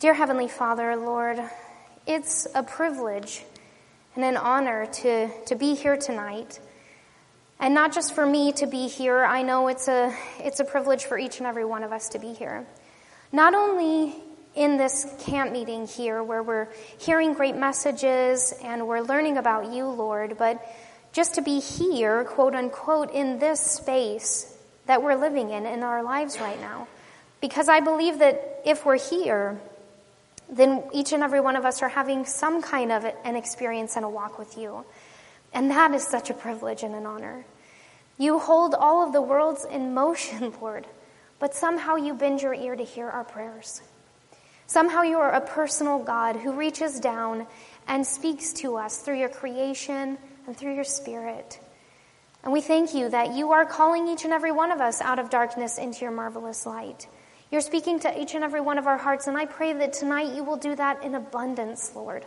Dear Heavenly Father, Lord, it's a privilege and an honor to be here tonight. And not just for me to be here, I know it's a privilege for each and every one of us to be here. Not only in this camp meeting here where we're hearing great messages and we're learning about you, Lord, but just to be here, quote unquote, in this space that we're living in our lives right now. Because I believe that if we're here, then each and every one of us are having some kind of an experience and a walk with you. And that is such a privilege and an honor. You hold all of the worlds in motion, Lord, but somehow you bend your ear to hear our prayers. Somehow you are a personal God who reaches down and speaks to us through your creation and through your Spirit. And we thank you that you are calling each and every one of us out of darkness into your marvelous light. You're speaking to each and every one of our hearts, and I pray that tonight you will do that in abundance, Lord.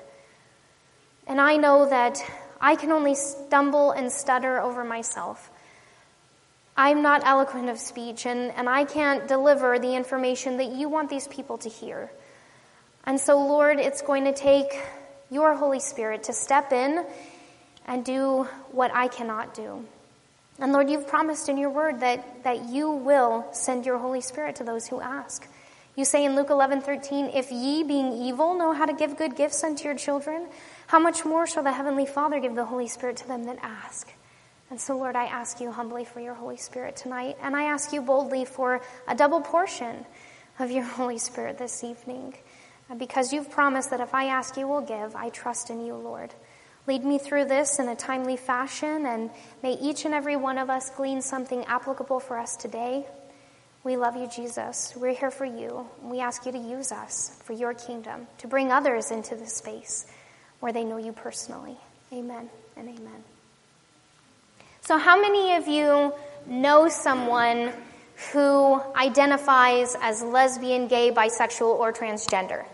And I know that I can only stumble and stutter over myself. I'm not eloquent of speech, and I can't deliver the information that you want these people to hear. And so, Lord, it's going to take your Holy Spirit to step in and do what I cannot do. And Lord, you've promised in your word that you will send your Holy Spirit to those who ask. You say in Luke 11:13, if ye being evil know how to give good gifts unto your children, how much more shall the Heavenly Father give the Holy Spirit to them that ask? And so, Lord, I ask you humbly for your Holy Spirit tonight, and I ask you boldly for a double portion of your Holy Spirit this evening. Because you've promised that if I ask, you will give, I trust in you, Lord. Lead me through this in a timely fashion, and may each and every one of us glean something applicable for us today. We love you, Jesus. We're here for you. We ask you to use us for your kingdom, to bring others into this space where they know you personally. Amen and amen. So how many of you know someone who identifies as lesbian, gay, bisexual, or transgender?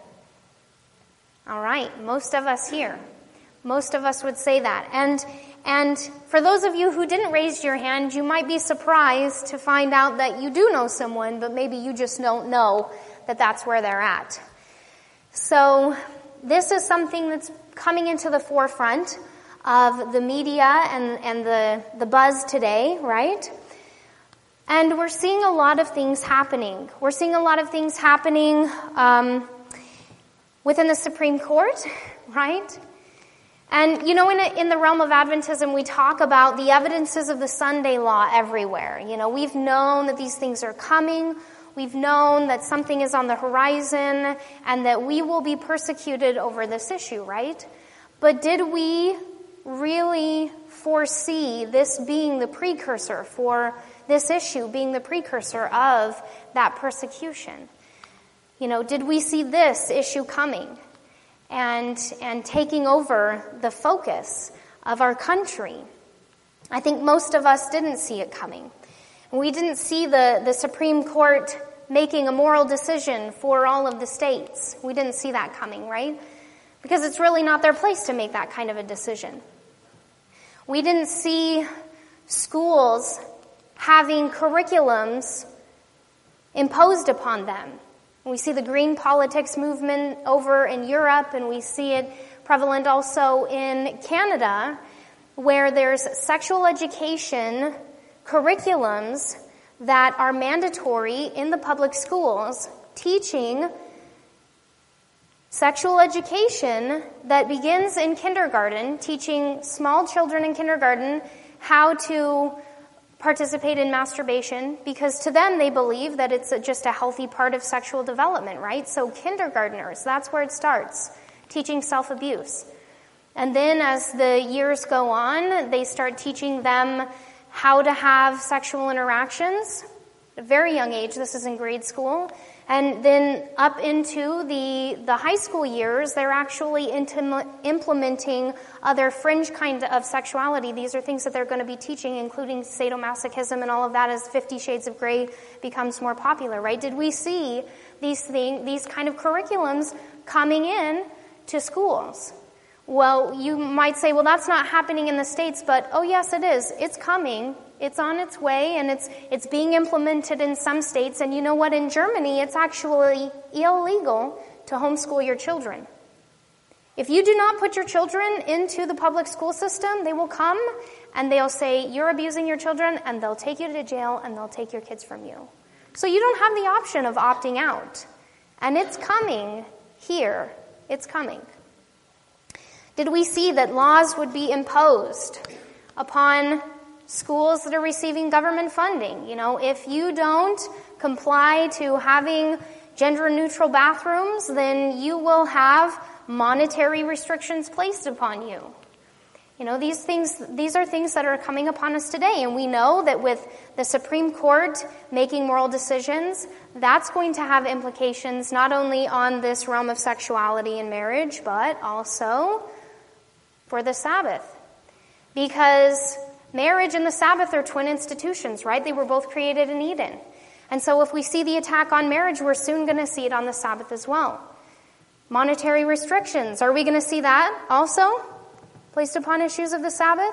All right, most of us here. Most of us would say that. And for those of you who didn't raise your hand, you might be surprised to find out that you do know someone, but maybe you just don't know that that's where they're at. So this is something that's coming into the forefront of the media and the buzz today, right? And we're seeing a lot of things happening. We're seeing a lot of things happening within the Supreme Court, right? And, you know, in the realm of Adventism, we talk about the evidences of the Sunday law everywhere. You know, we've known that these things are coming. We've known that something is on the horizon and that we will be persecuted over this issue, right? But did we really foresee this being the precursor for this issue, being the precursor of that persecution? You know, did we see this issue coming? And taking over the focus of our country. I think most of us didn't see it coming. We didn't see the Supreme Court making a moral decision for all of the states. We didn't see that coming, right? Because it's really not their place to make that kind of a decision. We didn't see schools having curriculums imposed upon them. We see the green politics movement over in Europe, and we see it prevalent also in Canada, where there's sexual education curriculums that are mandatory in the public schools, teaching sexual education that begins in kindergarten, teaching small children in kindergarten how to participate in masturbation, because to them they believe that it's just a healthy part of sexual development, right? So kindergartners, that's where it starts, teaching self-abuse. And then as the years go on, they start teaching them how to have sexual interactions at a very young age. This is in grade school. And then up into the high school years, they're actually implementing other fringe kind of sexuality. These are things that they're going to be teaching, including sadomasochism and all of that as 50 Shades of Grey becomes more popular, right? Did we see these kind of curriculums coming in to schools? Well, you might say, well, that's not happening in the States, but oh yes, it is. It's coming. It's on its way, and it's being implemented in some states. And you know what? In Germany, it's actually illegal to homeschool your children. If you do not put your children into the public school system, they will come and they'll say, you're abusing your children, and they'll take you to jail and they'll take your kids from you. So you don't have the option of opting out. And it's coming here. It's coming. Did we see that laws would be imposed upon schools that are receiving government funding? You know, if you don't comply to having gender-neutral bathrooms, then you will have monetary restrictions placed upon you. You know, these are things that are coming upon us today, and we know that with the Supreme Court making moral decisions, that's going to have implications not only on this realm of sexuality and marriage, but also for the Sabbath. Because marriage and the Sabbath are twin institutions, right? They were both created in Eden. And so if we see the attack on marriage, we're soon going to see it on the Sabbath as well. Monetary restrictions, are we going to see that also placed upon issues of the Sabbath?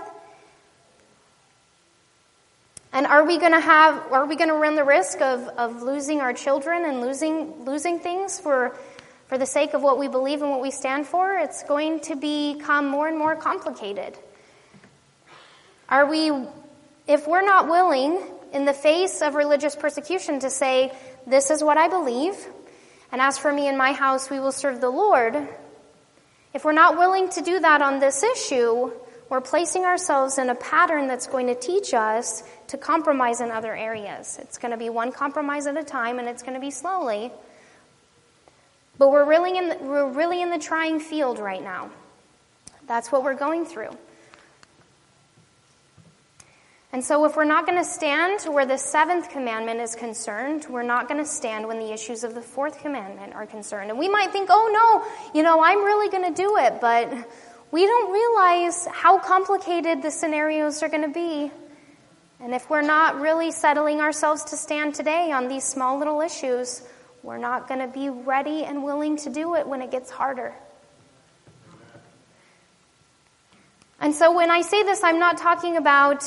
And are we going to run the risk of losing our children and losing things for the sake of what we believe and what we stand for? It's going to become more and more complicated. If we're not willing in the face of religious persecution to say, this is what I believe, and as for me and my house, we will serve the Lord. If we're not willing to do that on this issue, we're placing ourselves in a pattern that's going to teach us to compromise in other areas. It's going to be one compromise at a time, and it's going to be slowly. But we're really in the trying field right now. That's what we're going through. And so if we're not going to stand where the seventh commandment is concerned, we're not going to stand when the issues of the fourth commandment are concerned. And we might think, oh no, I'm really going to do it. But we don't realize how complicated the scenarios are going to be. And if we're not really settling ourselves to stand today on these small little issues, we're not going to be ready and willing to do it when it gets harder. And so when I say this, I'm not talking about,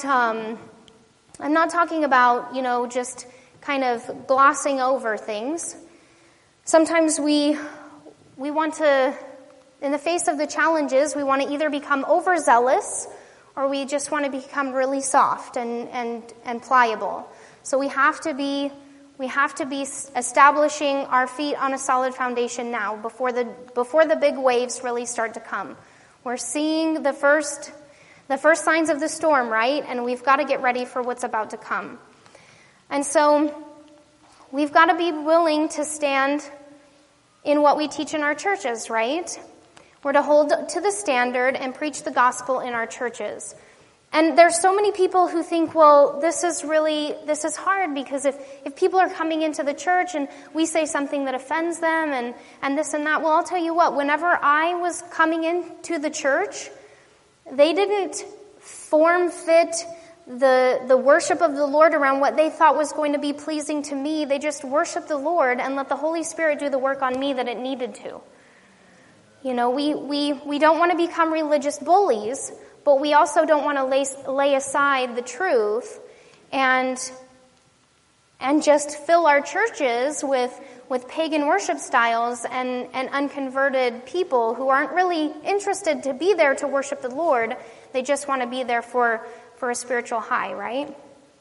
just kind of glossing over things. Sometimes we want to, in the face of the challenges, we want to either become overzealous or we just want to become really soft and pliable. So we have to be establishing our feet on a solid foundation now before the big waves really start to come. We're seeing the first signs of the storm, right? And we've got to get ready for what's about to come. And so we've got to be willing to stand in what we teach in our churches, right? We're to hold to the standard and preach the gospel in our churches. And there's so many people who think, well, this is hard because if people are coming into the church and we say something that offends them and this and that, well, I'll tell you what, whenever I was coming into the church, they didn't form fit the worship of the Lord around what they thought was going to be pleasing to me. They just worshiped the Lord and let the Holy Spirit do the work on me that it needed to. You know, we don't want to become religious bullies, but we also don't want to lay aside the truth and just fill our churches with pagan worship styles and unconverted people who aren't really interested to be there to worship the Lord. They just want to be there for a spiritual high, right?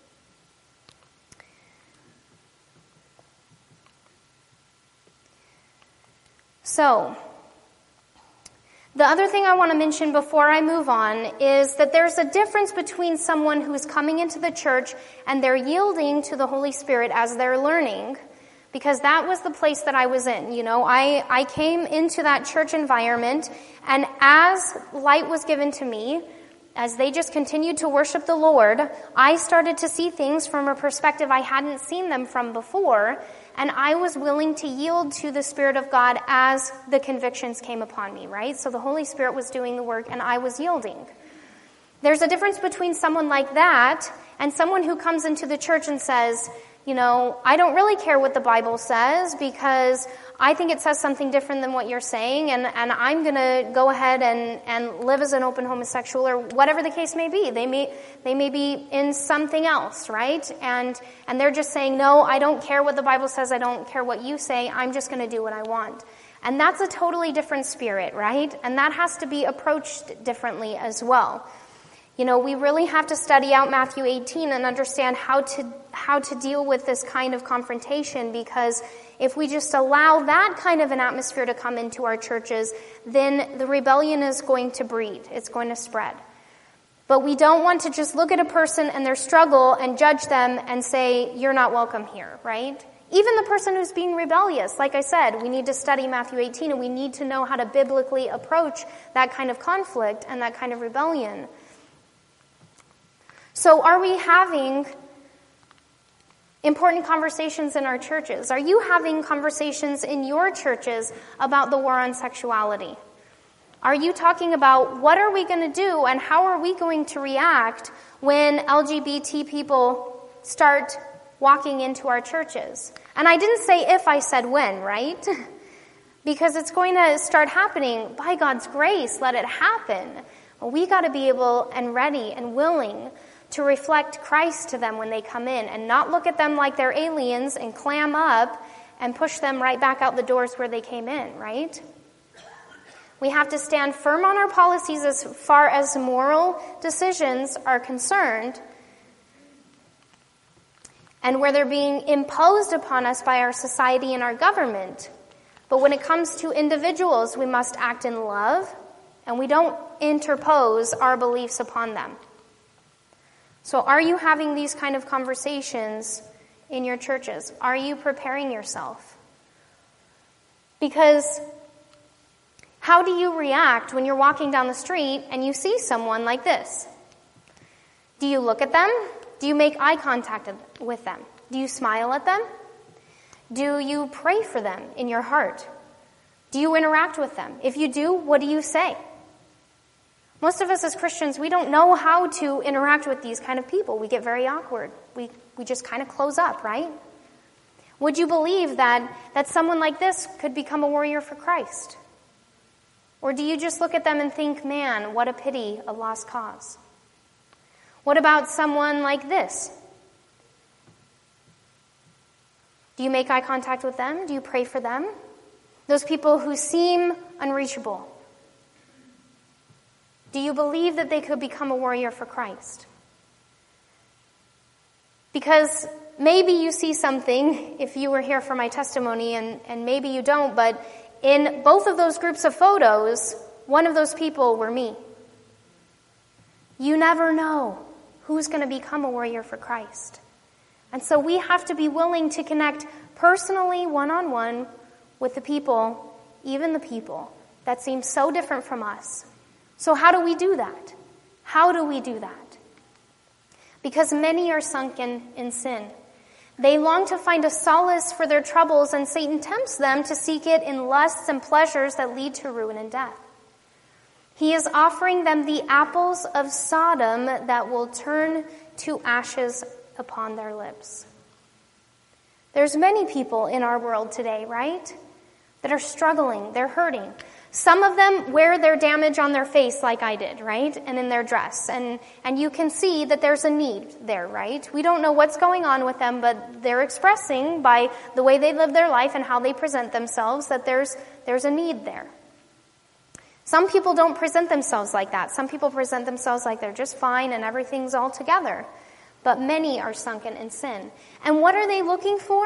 So, the other thing I want to mention before I move on is that there's a difference between someone who's coming into the church and they're yielding to the Holy Spirit as they're learning, because that was the place that I was in. You know, I came into that church environment, and as light was given to me, as they just continued to worship the Lord, I started to see things from a perspective I hadn't seen them from before, and I was willing to yield to the Spirit of God as the convictions came upon me, right? So the Holy Spirit was doing the work, and I was yielding. There's a difference between someone like that and someone who comes into the church and says, you know, I don't really care what the Bible says because I think it says something different than what you're saying, and I'm going to go ahead and live as an open homosexual, or whatever the case may be. They may be in something else, right? And they're just saying, no, I don't care what the Bible says. I don't care what you say. I'm just going to do what I want. And that's a totally different spirit, right? And that has to be approached differently as well. You know, we really have to study out Matthew 18 and understand how to deal with this kind of confrontation, because if we just allow that kind of an atmosphere to come into our churches, then the rebellion is going to breed. It's going to spread. But we don't want to just look at a person and their struggle and judge them and say, you're not welcome here, right? Even the person who's being rebellious, like I said, we need to study Matthew 18 and we need to know how to biblically approach that kind of conflict and that kind of rebellion. So are we having important conversations in our churches? Are you having conversations in your churches about the war on sexuality? Are you talking about what are we going to do and how are we going to react when LGBT people start walking into our churches? And I didn't say if, I said when, right? Because it's going to start happening. By God's grace, let it happen. Well, we got to be able and ready and willing to reflect Christ to them when they come in and not look at them like they're aliens and clam up and push them right back out the doors where they came in, right? We have to stand firm on our policies as far as moral decisions are concerned and where they're being imposed upon us by our society and our government. But when it comes to individuals, we must act in love and we don't interpose our beliefs upon them. So are you having these kind of conversations in your churches? Are you preparing yourself? Because how do you react when you're walking down the street and you see someone like this? Do you look at them? Do you make eye contact with them? Do you smile at them? Do you pray for them in your heart? Do you interact with them? If you do, what do you say? Most of us as Christians, we don't know how to interact with these kind of people. We get very awkward. We just kind of close up, right? Would you believe that someone like this could become a warrior for Christ? Or do you just look at them and think, man, what a pity, a lost cause? What about someone like this? Do you make eye contact with them? Do you pray for them? Those people who seem unreachable. Do you believe that they could become a warrior for Christ? Because maybe you see something, if you were here for my testimony, and maybe you don't, but in both of those groups of photos, one of those people were me. You never know who's going to become a warrior for Christ. And so we have to be willing to connect personally, one-on-one, with the people, even the people, that seem so different from us. So how do we do that? How do we do that? Because many are sunken in sin. They long to find a solace for their troubles, and Satan tempts them to seek it in lusts and pleasures that lead to ruin and death. He is offering them the apples of Sodom that will turn to ashes upon their lips. There's many people in our world today, right, that are struggling, they're hurting. Some of them wear their damage on their face like I did, right? And in their dress. And you can see that there's a need there, right? We don't know what's going on with them, but they're expressing by the way they live their life and how they present themselves that there's a need there. Some people don't present themselves like that. Some people present themselves like they're just fine and everything's all together. But many are sunken in sin. And what are they looking for?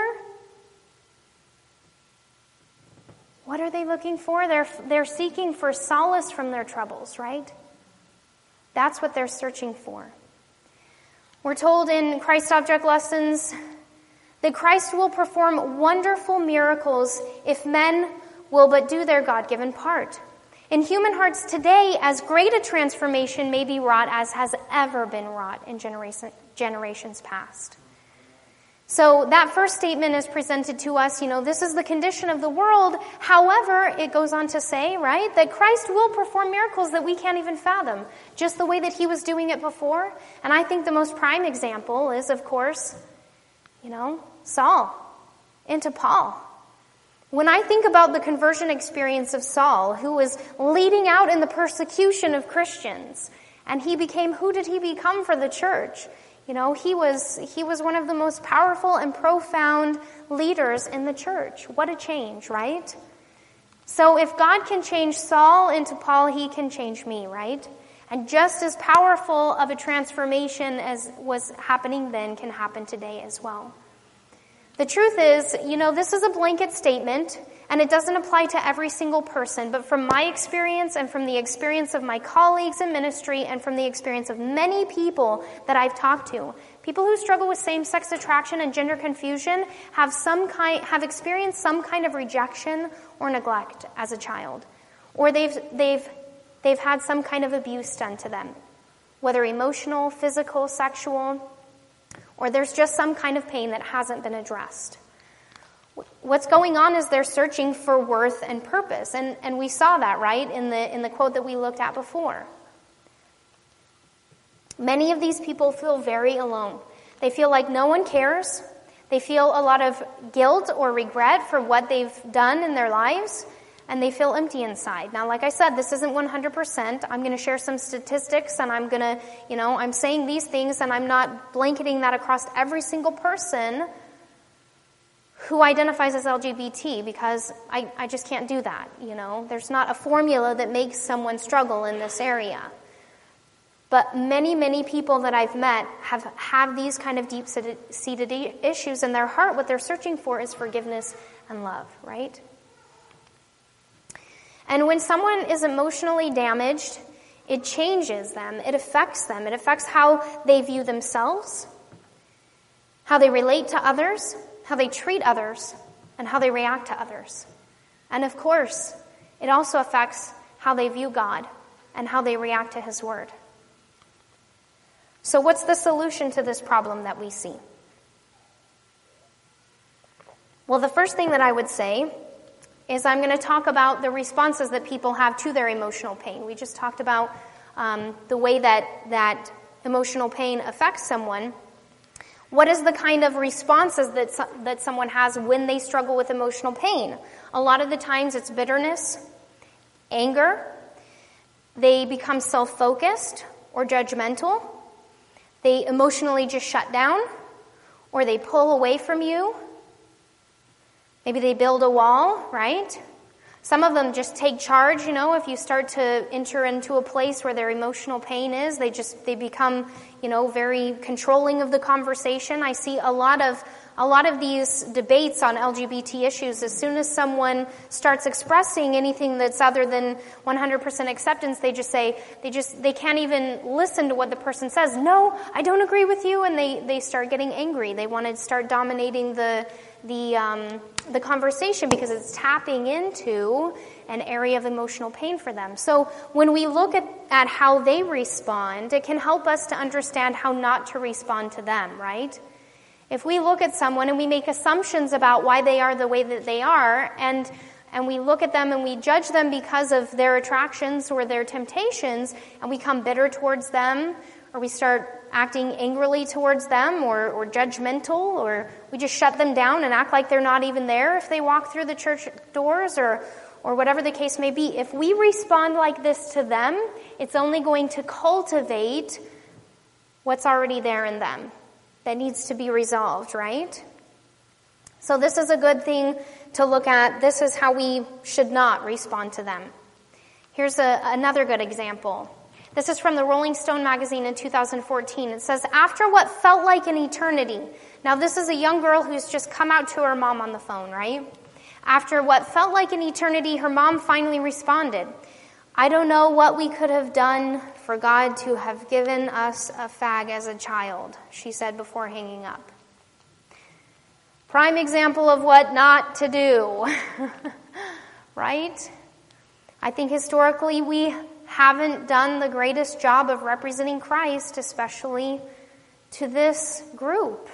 What are they looking for? They're seeking for solace from their troubles, right? That's what they're searching for. We're told in Christ Object Lessons that Christ will perform wonderful miracles if men will but do their God-given part. In human hearts today, as great a transformation may be wrought as has ever been wrought in generations past. So that first statement is presented to us, this is the condition of the world. However, it goes on to say, right, that Christ will perform miracles that we can't even fathom, just the way that he was doing it before. And I think the most prime example is, of course, Saul into Paul. When I think about the conversion experience of Saul, who was leading out in the persecution of Christians, and who did he become for the church? He was one of the most powerful and profound leaders in the church. What a change, right? So if God can change Saul into Paul, he can change me, right? And just as powerful of a transformation as was happening then can happen today as well. The truth is, this is a blanket statement, and it doesn't apply to every single person, but from my experience and from the experience of my colleagues in ministry and from the experience of many people that I've talked to, people who struggle with same-sex attraction and gender confusion have experienced some kind of rejection or neglect as a child, or they've had some kind of abuse done to them, whether emotional, physical, sexual, or there's just some kind of pain that hasn't been addressed. What's going on is they're searching for worth and purpose, and we saw that, right, in the quote that we looked at before. Many of these people feel very alone. They feel like no one cares. They feel a lot of guilt or regret for what they've done in their lives, and they feel empty inside. Now, like I said, this isn't 100%. I'm going to share some statistics, and I'm going to, I'm saying these things, and I'm not blanketing that across every single person who identifies as LGBT, because I just can't do that, There's not a formula that makes someone struggle in this area. But many, many people that I've met have these kind of deep-seated issues in their heart. What they're searching for is forgiveness and love, right? And when someone is emotionally damaged, it changes them. It affects them. It affects how they view themselves, how they relate to others, how they treat others, and how they react to others. And of course, it also affects how they view God and how they react to His Word. So what's the solution to this problem that we see? Well, the first thing that I would say is I'm going to talk about the responses that people have to their emotional pain. We just talked about the way that emotional pain affects someone. What is the kind of responses that someone has when they struggle with emotional pain? A lot of the times it's bitterness, anger. They become self-focused or judgmental. They emotionally just shut down, or they pull away from you. Maybe they build a wall, right? Some of them just take charge, if you start to enter into a place where their emotional pain is, they become, very controlling of the conversation. I see a lot of these debates on LGBT issues. As soon as someone starts expressing anything that's other than 100% acceptance, they just say, they can't even listen to what the person says. No, I don't agree with you, and they start getting angry. They want to start dominating the conversation because it's tapping into an area of emotional pain for them. So when we look at how they respond, it can help us to understand how not to respond to them, right? If we look at someone and we make assumptions about why they are the way that they are, and we look at them and we judge them because of their attractions or their temptations, and we become bitter towards them, or we start acting angrily towards them, or judgmental, or we just shut them down and act like they're not even there if they walk through the church doors, or whatever the case may be. If we respond like this to them, it's only going to cultivate what's already there in them that needs to be resolved, right? So this is a good thing to look at. This is how we should not respond to them. Here's another good example. This is from the Rolling Stone magazine in 2014. It says, after what felt like an eternity. Now, this is a young girl who's just come out to her mom on the phone, right? After what felt like an eternity, her mom finally responded, I don't know what we could have done for God to have given us a fag as a child, she said before hanging up. Prime example of what not to do, right? I think historically we haven't done the greatest job of representing Christ, especially to this group.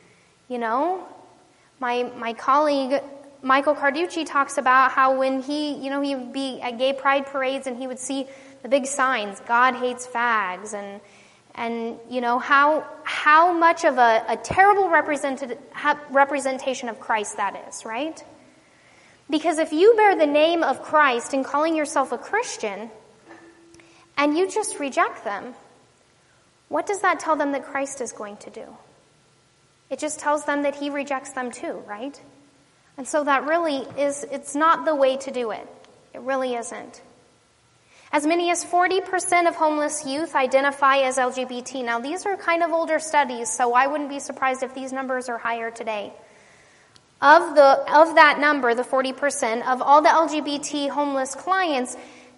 My colleague Michael Carducci talks about how when he would be at gay pride parades and he would see the big signs, God hates fags, and how much of a terrible representation of Christ that is, right? Because if you bear the name of Christ and calling yourself a Christian, and you just reject them, what does that tell them that Christ is going to do? It just tells them that He rejects them too, right? And so that really it's not the way to do it. It really isn't. As many as 40% of homeless youth identify as LGBT. Now, these are kind of older studies, so I wouldn't be surprised if these numbers are higher today. Of that number, the 40%, of all the LGBT homeless clients,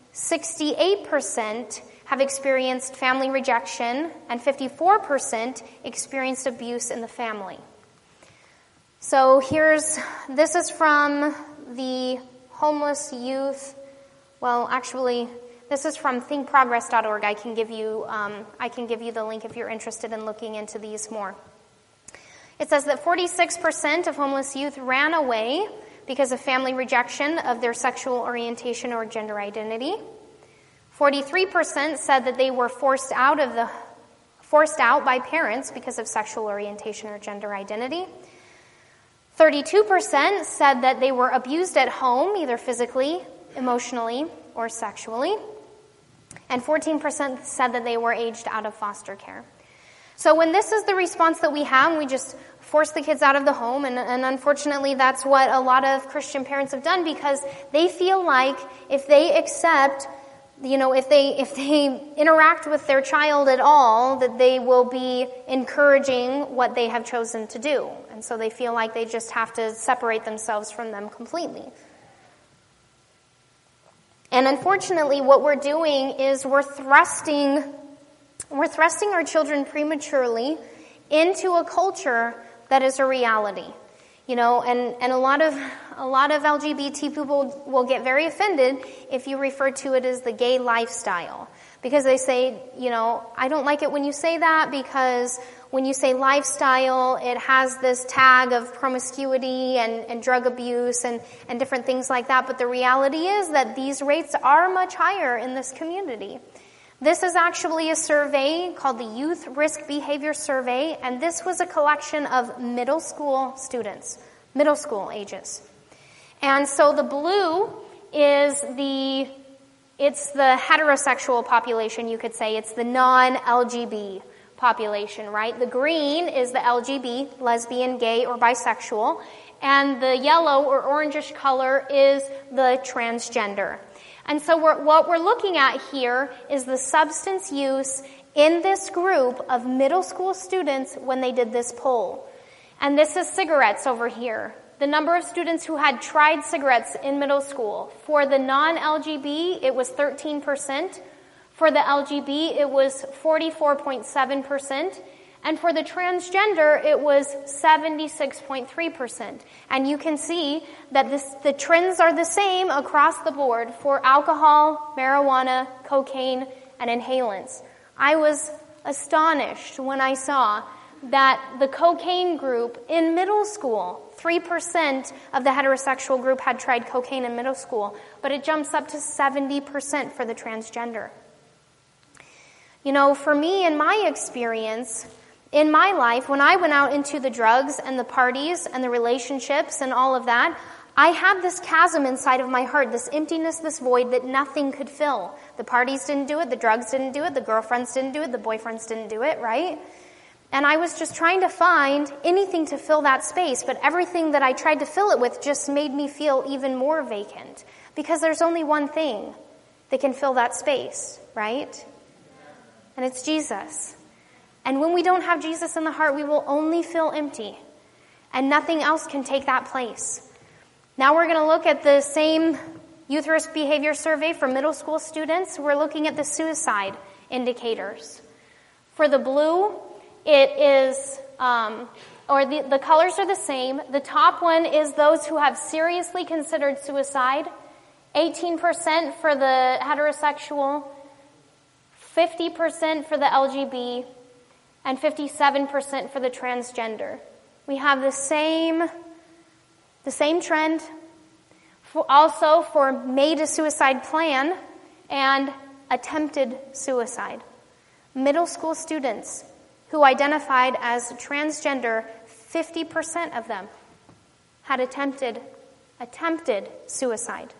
68% have experienced family rejection, and 54% experienced abuse in the family. So this is from the homeless youth, this is from thinkprogress.org. I can give you the link if you're interested in looking into these more. It says that 46% of homeless youth ran away because of family rejection of their sexual orientation or gender identity. 43% said that they were forced out by parents because of sexual orientation or gender identity. 32% said that they were abused at home, either physically, emotionally, or sexually. And 14% said that they were aged out of foster care. So when this is the response that we have, we just force the kids out of the home, and unfortunately that's what a lot of Christian parents have done, because they feel like if they accept, if they interact with their child at all, that they will be encouraging what they have chosen to do. And so they feel like they just have to separate themselves from them completely. And unfortunately, what we're doing is we're thrusting our children prematurely into a culture that is a reality. And a lot of LGBT people will get very offended if you refer to it as the gay lifestyle. Because they say, I don't like it when you say that, because when you say lifestyle, it has this tag of promiscuity and drug abuse and different things like that. But the reality is that these rates are much higher in this community. This is actually a survey called the Youth Risk Behavior Survey, and this was a collection of middle school students, middle school ages. And so the blue is it's the heterosexual population, you could say. It's the non-LGB population, right? The green is the LGB, lesbian, gay, or bisexual. And the yellow or orangish color is the transgender. And so what we're looking at here is the substance use in this group of middle school students when they did this poll. And this is cigarettes over here. The number of students who had tried cigarettes in middle school. For the non-LGB, it was 13%. For the LGB, it was 44.7%. And for the transgender, it was 76.3%. And you can see that the trends are the same across the board for alcohol, marijuana, cocaine, and inhalants. I was astonished when I saw that the cocaine group in middle school, 3% of the heterosexual group had tried cocaine in middle school, but it jumps up to 70% for the transgender. For me, in my experience, in my life, when I went out into the drugs and the parties and the relationships and all of that, I had this chasm inside of my heart, this emptiness, this void that nothing could fill. The parties didn't do it, the drugs didn't do it, the girlfriends didn't do it, the boyfriends didn't do it, right? And I was just trying to find anything to fill that space, but everything that I tried to fill it with just made me feel even more vacant. Because there's only one thing that can fill that space, right? And it's Jesus. And when we don't have Jesus in the heart, we will only feel empty. And nothing else can take that place. Now we're going to look at the same Youth Risk Behavior Survey for middle school students. We're looking at the suicide indicators. For the blue, it is, the colors are the same. The top one is those who have seriously considered suicide. 18% for the heterosexual, 50% for the LGB, and 57% for the transgender. We have the same trend also for made a suicide plan and attempted suicide. Middle school students who identified as transgender, 50% of them had attempted suicide.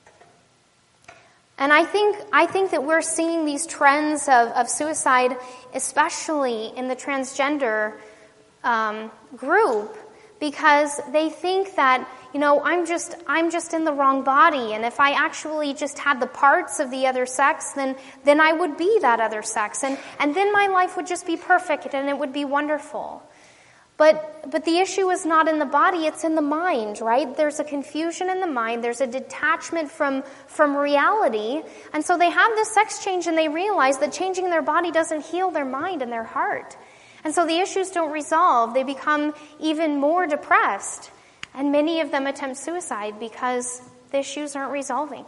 And I think that we're seeing these trends of suicide, especially in the transgender group, because they think that, I'm just in the wrong body, and if I actually just had the parts of the other sex, then I would be that other sex, and then my life would just be perfect and it would be wonderful. But the issue is not in the body, it's in the mind, right? There's a confusion in the mind, there's a detachment from reality, and so they have this sex change and they realize that changing their body doesn't heal their mind and their heart. And so the issues don't resolve, they become even more depressed, and many of them attempt suicide because the issues aren't resolving.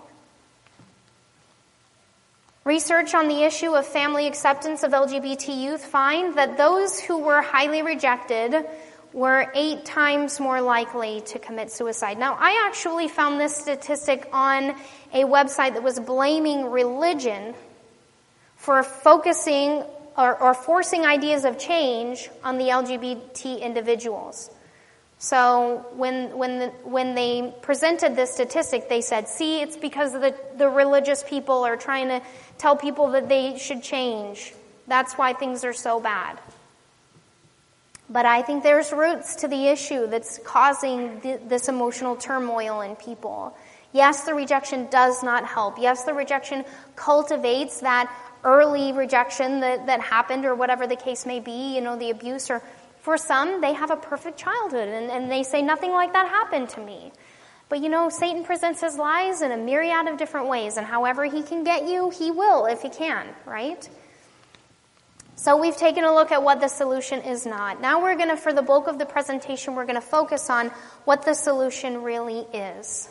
Research on the issue of family acceptance of LGBT youth find that those who were highly rejected were 8 times more likely to commit suicide. Now, I actually found this statistic on a website that was blaming religion for focusing or forcing ideas of change on the LGBT individuals. So when they presented this statistic, they said, see, it's because the religious people are trying to tell people that they should change. That's why things are so bad. But I think there's roots to the issue that's causing this emotional turmoil in people. Yes, the rejection does not help. Yes, the rejection cultivates that early rejection that happened, or whatever the case may be, the abuse, or for some, they have a perfect childhood, and they say, nothing like that happened to me. But Satan presents his lies in a myriad of different ways, and however he can get you, he will if he can, right? So we've taken a look at what the solution is not. Now for the bulk of the presentation, we're going to focus on what the solution really is.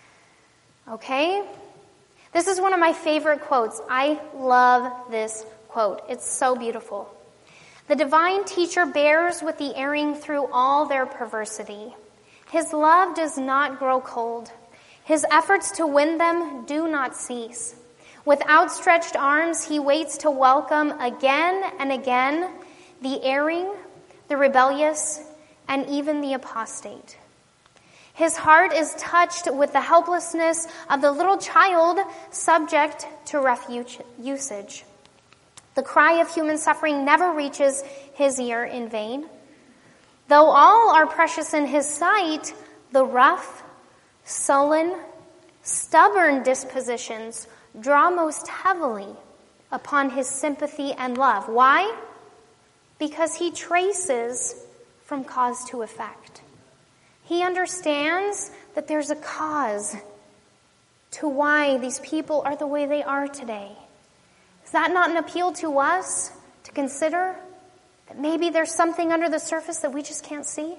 Okay? This is one of my favorite quotes. I love this quote. It's so beautiful. The divine teacher bears with the erring through all their perversity. His love does not grow cold. His efforts to win them do not cease. With outstretched arms, he waits to welcome again and again the erring, the rebellious, and even the apostate. His heart is touched with the helplessness of the little child subject to rough usage. The cry of human suffering never reaches his ear in vain. Though all are precious in his sight, the rough, sullen, stubborn dispositions draw most heavily upon his sympathy and love. Why? Because he traces from cause to effect. He understands that there's a cause to why these people are the way they are today. Is that not an appeal to us to consider that maybe there's something under the surface that we just can't see?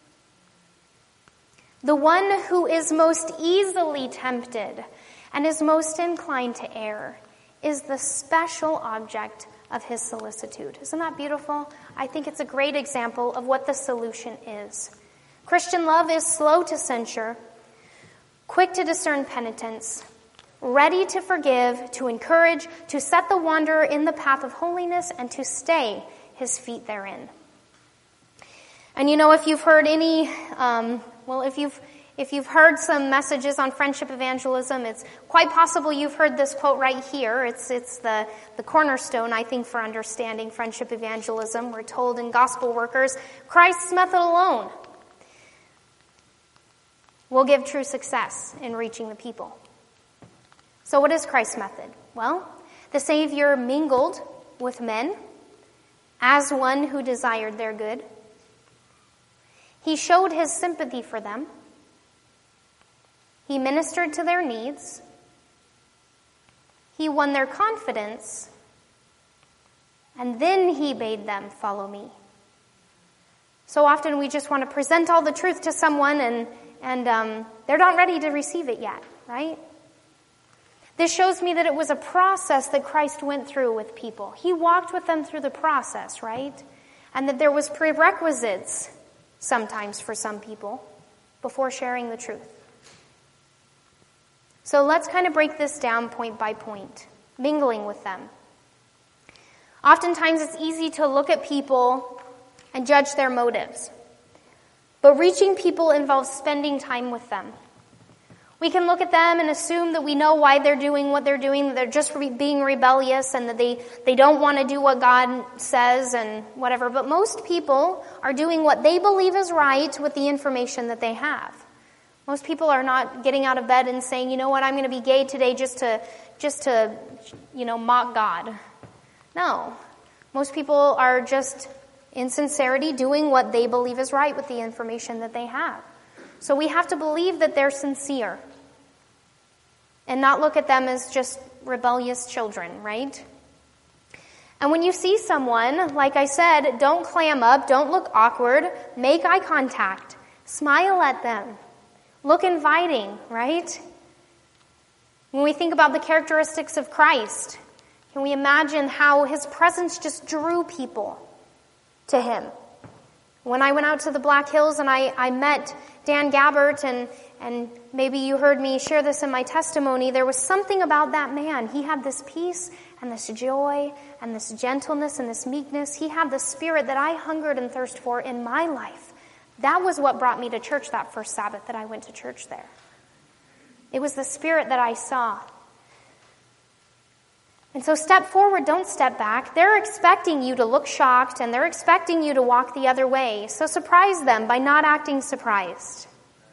The one who is most easily tempted and is most inclined to err is the special object of his solicitude. Isn't that beautiful? I think it's a great example of what the solution is. Christian love is slow to censure, quick to discern penitence, ready to forgive, to encourage, to set the wanderer in the path of holiness, and to stay his feet therein. And if you've heard if you've heard some messages on friendship evangelism, it's quite possible you've heard this quote right here. It's the cornerstone, I think, for understanding friendship evangelism. We're told in Gospel Workers, Christ's method alone will give true success in reaching the people. So what is Christ's method? Well, the Savior mingled with men as one who desired their good. He showed his sympathy for them. He ministered to their needs. He won their confidence. And then he bade them follow me. So often we just want to present all the truth to someone and they're not ready to receive it yet, right? This shows me that it was a process that Christ went through with people. He walked with them through the process, right? And that there was prerequisites sometimes for some people before sharing the truth. So let's kind of break this down point by point, mingling with them. Oftentimes it's easy to look at people and judge their motives. But reaching people involves spending time with them. We can look at them and assume that we know why they're doing what they're doing, that they're just being rebellious and that they don't want to do what God says and whatever. But most people are doing what they believe is right with the information that they have. Most people are not getting out of bed and saying, you know what, I'm going to be gay today just to mock God. No. Most people are just, in sincerity, doing what they believe is right with the information that they have. So we have to believe that they're sincere and not look at them as just rebellious children, right? And when you see someone, like I said, don't clam up, don't look awkward, make eye contact, smile at them, look inviting, right? When we think about the characteristics of Christ, can we imagine how his presence just drew people to him? When I went out to the Black Hills and I met Dan Gabbert, and maybe you heard me share this in my testimony, there was something about that man. He had this peace and this joy and this gentleness and this meekness. He had the spirit that I hungered and thirsted for in my life. That was what brought me to church that first Sabbath that I went to church there. It was the spirit that I saw. And so step forward, don't step back. They're expecting you to look shocked, and they're expecting you to walk the other way. So surprise them by not acting surprised.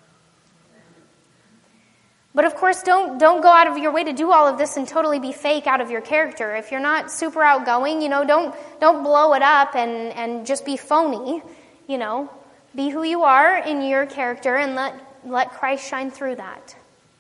But of course, don't go out of your way to do all of this and totally be fake out of your character. If you're not super outgoing, don't blow it up and just be phony. Be who you are in your character and let Christ shine through that.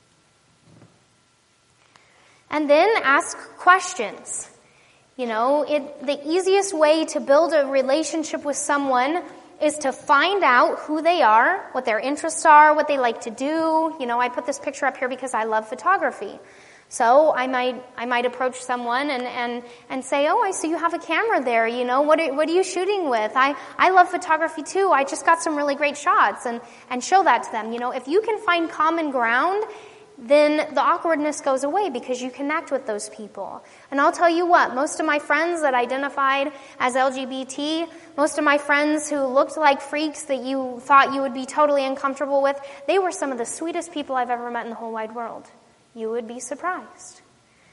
And then ask questions. The easiest way to build a relationship with someone is to find out who they are, what their interests are, what they like to do. I put this picture up here because I love photography. So I might approach someone and say, oh, I see you have a camera there. What are you shooting with? I love photography too. I just got some really great shots, and show that to them. If you can find common ground, then the awkwardness goes away because you connect with those people. And I'll tell you what, most of my friends that identified as LGBT, most of my friends who looked like freaks that you thought you would be totally uncomfortable with, they were some of the sweetest people I've ever met in the whole wide world. You would be surprised.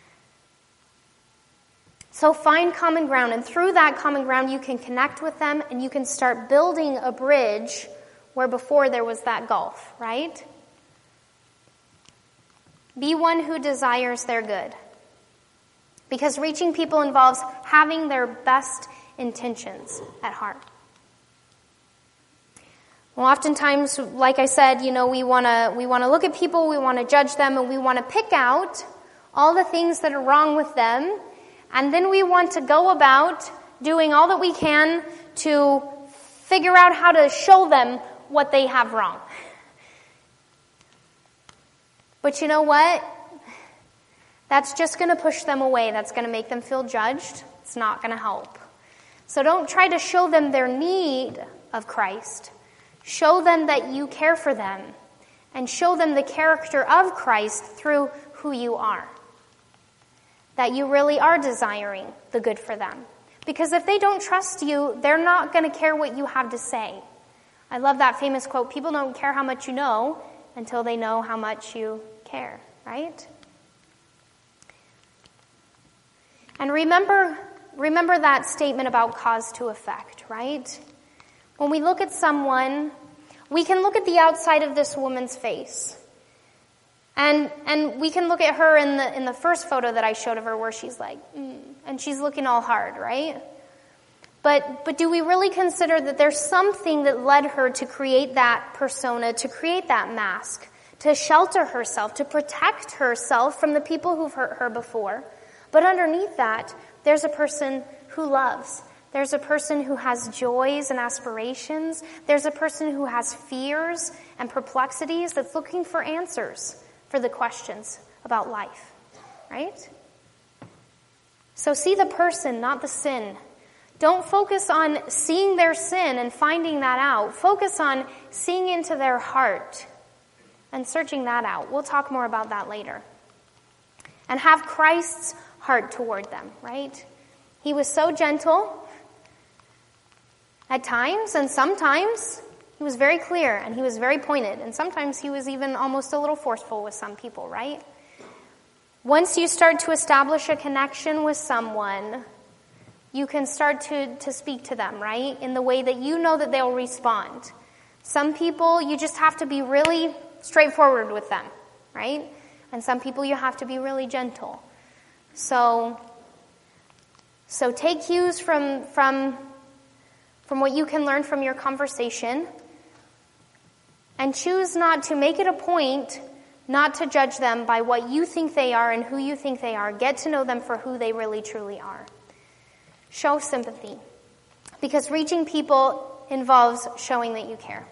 So find common ground, and through that common ground you can connect with them and you can start building a bridge where before there was that gulf, right? Be one who desires their good. Because reaching people involves having their best intentions at heart. Well, oftentimes, like I said, we want to look at people, we want to judge them, and we want to pick out all the things that are wrong with them, and then we want to go about doing all that we can to figure out how to show them what they have wrong. But you know what? That's just going to push them away. That's going to make them feel judged. It's not going to help. So don't try to show them their need of Christ. Show them that you care for them. And show them the character of Christ through who you are. That you really are desiring the good for them. Because if they don't trust you, they're not going to care what you have to say. I love that famous quote, people don't care how much you know until they know how much you care, right? And remember that statement about cause to effect, right? When we look at someone, we can look at the outside of this woman's face. And we can look at her in the first photo that I showed of her where she's like, and she's looking all hard, right? But do we really consider that there's something that led her to create that persona, to create that mask, to shelter herself, to protect herself from the people who've hurt her before? But underneath that, there's a person who loves. There's a person who has joys and aspirations. There's a person who has fears and perplexities that's looking for answers for the questions about life, right? So see the person, not the sin. Don't focus on seeing their sin and finding that out. Focus on seeing into their heart and searching that out. We'll talk more about that later. And have Christ's heart toward them, right? He was so gentle at times, and sometimes he was very clear and he was very pointed, and sometimes he was even almost a little forceful with some people, right? Once you start to establish a connection with someone, you can start to speak to them, right? In the way that you know that they'll respond. Some people, you just have to be really straightforward with them, right? And some people you have to be really gentle. So take cues from what you can learn from your conversation, and choose not to make it a point not to judge them by what you think they are and who you think they are. Get to know them for who they really truly are. Show sympathy, because reaching people involves showing that you care.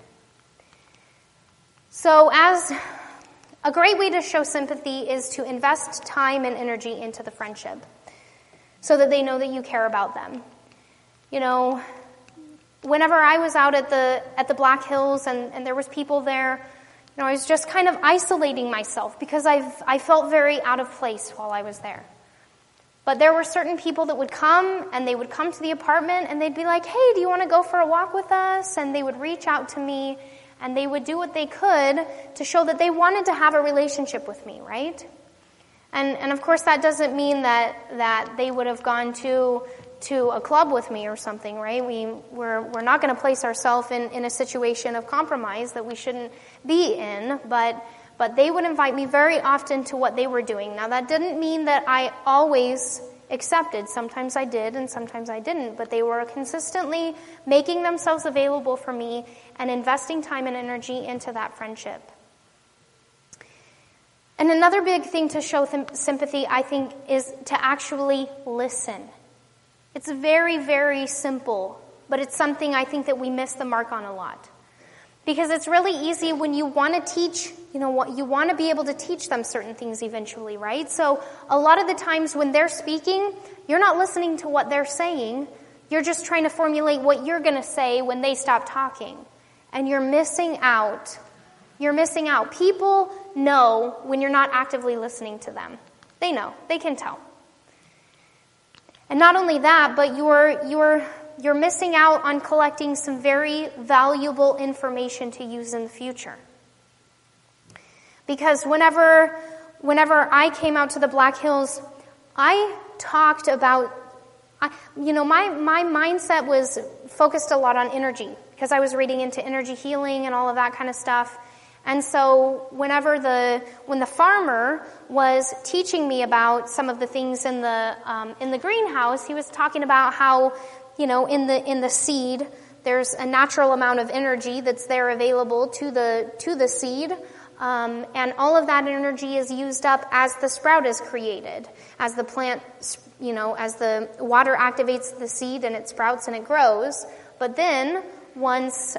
So as a great way to show sympathy is to invest time and energy into the friendship so that they know that you care about them. You know, whenever I was out at the Black Hills and there was people there, you know, I was just kind of isolating myself because I felt very out of place while I was there. But there were certain people that would come, and they would come to the apartment, and they'd be like, hey, do you want to go for a walk with us? And they would reach out to me, and they would do what they could to show that they wanted to have a relationship with me, right? And of course, that doesn't mean that they would have gone to a club with me or something, right? We're not going to place ourselves in a situation of compromise that we shouldn't be in, but they would invite me very often to what they were doing. Now, that didn't mean that I always accepted. Sometimes I did and sometimes I didn't, but they were consistently making themselves available for me and investing time and energy into that friendship. And another big thing to show sympathy, I think, is to actually listen. It's very, very simple, but it's something I think that we miss the mark on a lot. Because it's really easy when you want to teach, you know, what you want to be able to teach them certain things eventually, right? So a lot of the times when they're speaking, you're not listening to what they're saying. You're just trying to formulate what you're going to say when they stop talking. And you're missing out. You're missing out. People know when you're not actively listening to them. They know. They can tell. And not only that, but you're missing out on collecting some very valuable information to use in the future. Because whenever I came out to the Black Hills, I talked about, my mindset was focused a lot on energy because I was reading into energy healing and all of that kind of stuff. And so when the farmer was teaching me about some of the things in the greenhouse, he was talking about how, you know, in the seed, there's a natural amount of energy that's there available to the seed, and all of that energy is used up as the sprout is created, as the plant, you know, as the water activates the seed and it sprouts and it grows. But then once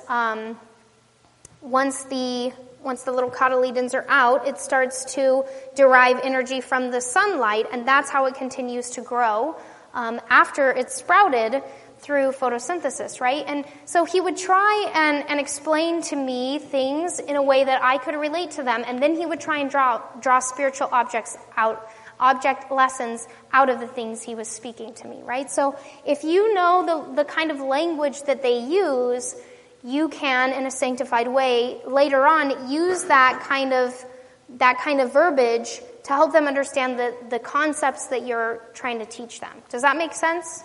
the little cotyledons are out, it starts to derive energy from the sunlight, and that's how it continues to grow after it's sprouted through photosynthesis, right? And so he would try and explain to me things in a way that I could relate to them, and then he would try and draw spiritual object lessons out of the things he was speaking to me, right? So if you know the kind of language that they use, you can, in a sanctified way, later on use that kind of verbiage to help them understand the concepts that you're trying to teach them. Does that make sense?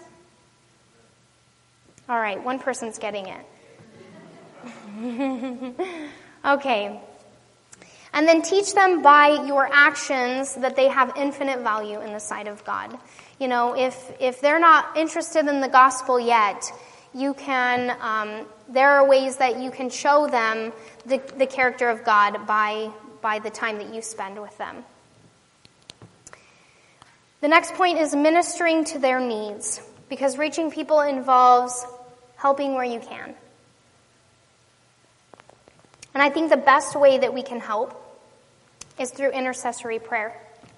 All right, one person's getting it. Okay. And then teach them by your actions that they have infinite value in the sight of God. You know, if they're not interested in the gospel yet, you can, there are ways that you can show them the character of God by the time that you spend with them. The next point is ministering to their needs, because reaching people involves helping where you can. And I think the best way that we can help is through intercessory prayer.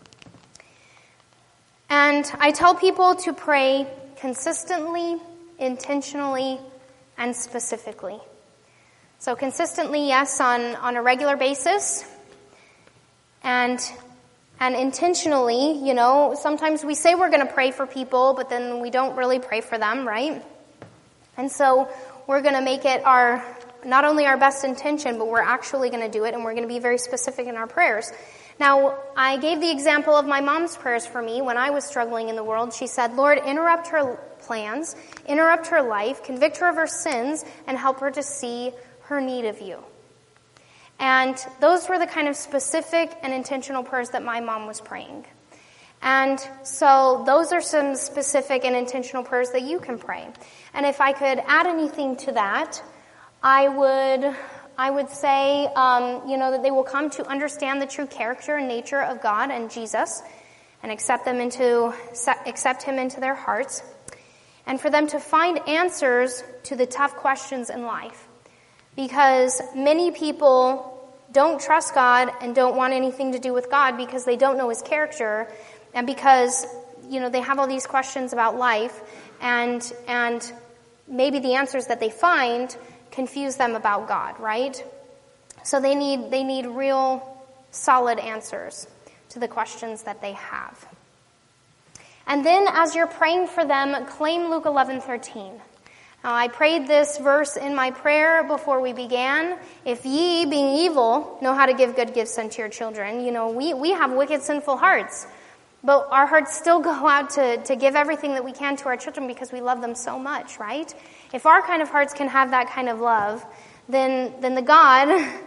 And I tell people to pray consistently, intentionally, and specifically. So consistently, yes, on a regular basis. And intentionally, you know, sometimes we say we're going to pray for people, but then we don't really pray for them, right? And so we're going to make it not only our best intention, but we're actually going to do it, and we're going to be very specific in our prayers. Now, I gave the example of my mom's prayers for me when I was struggling in the world. She said, Lord, interrupt her plans, interrupt her life, convict her of her sins, and help her to see her need of you. And those were the kind of specific and intentional prayers that my mom was praying. And so those are some specific and intentional prayers that you can pray. And if I could add anything to that, I would say, that they will come to understand the true character and nature of God and Jesus and accept Him into their hearts, and for them to find answers to the tough questions in life. Because many people don't trust God and don't want anything to do with God because they don't know His character, and because, they have all these questions about life, and maybe the answers that they find confuse them about God, right? So they need real solid answers to the questions that they have. And then as you're praying for them, claim Luke 11:13. Now, I prayed this verse in my prayer before we began. If ye, being evil, know how to give good gifts unto your children, we have wicked, sinful hearts. But our hearts still go out to give everything that we can to our children because we love them so much, right? If our kind of hearts can have that kind of love, then the God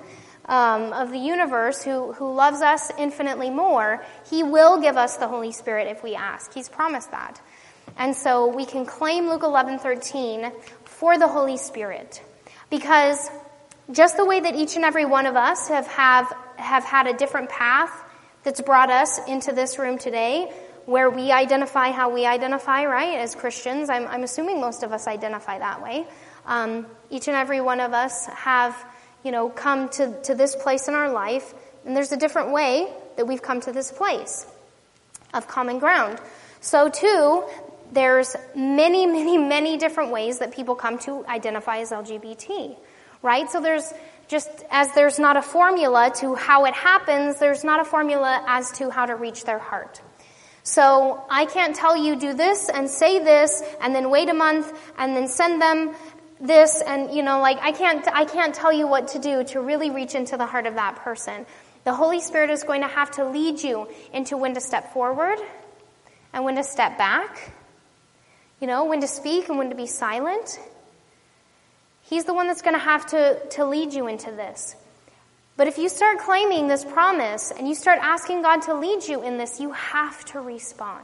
of the universe who loves us infinitely more, He will give us the Holy Spirit if we ask. He's promised that. And so we can claim Luke 11:13 for the Holy Spirit. Because just the way that each and every one of us have had a different path that's brought us into this room today, where we identify how we identify, right, as Christians. I'm assuming most of us identify that way. Each and every one of us have, come to this place in our life, and there's a different way that we've come to this place of common ground. So, too, there's many, many, many different ways that people come to identify as LGBT, right? So there's just as there's not a formula to how it happens, there's not a formula as to how to reach their heart. So I can't tell you do this and say this and then wait a month and then send them this and, I can't tell you what to do to really reach into the heart of that person. The Holy Spirit is going to have to lead you into when to step forward and when to step back, when to speak and when to be silent. He's the one that's going to have to lead you into this. But if you start claiming this promise and you start asking God to lead you in this, you have to respond.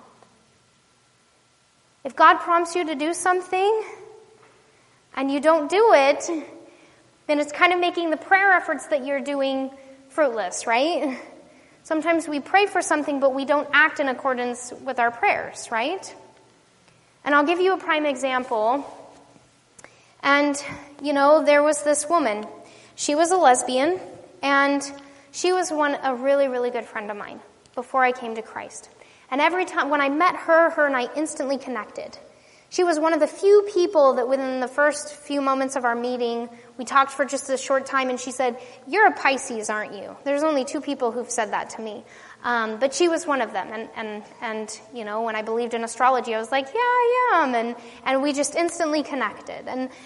If God prompts you to do something and you don't do it, then it's kind of making the prayer efforts that you're doing fruitless, right? Sometimes we pray for something, but we don't act in accordance with our prayers, right? And I'll give you a prime example. And, there was this woman. She was a lesbian, and she was a really, really good friend of mine before I came to Christ. And every time, when I met her and I instantly connected. She was one of the few people that within the first few moments of our meeting, we talked for just a short time, and she said, "You're a Pisces, aren't you?" There's only 2 people who've said that to me. But she was one of them. And when I believed in astrology, I was like, yeah, I am. And we just instantly connected.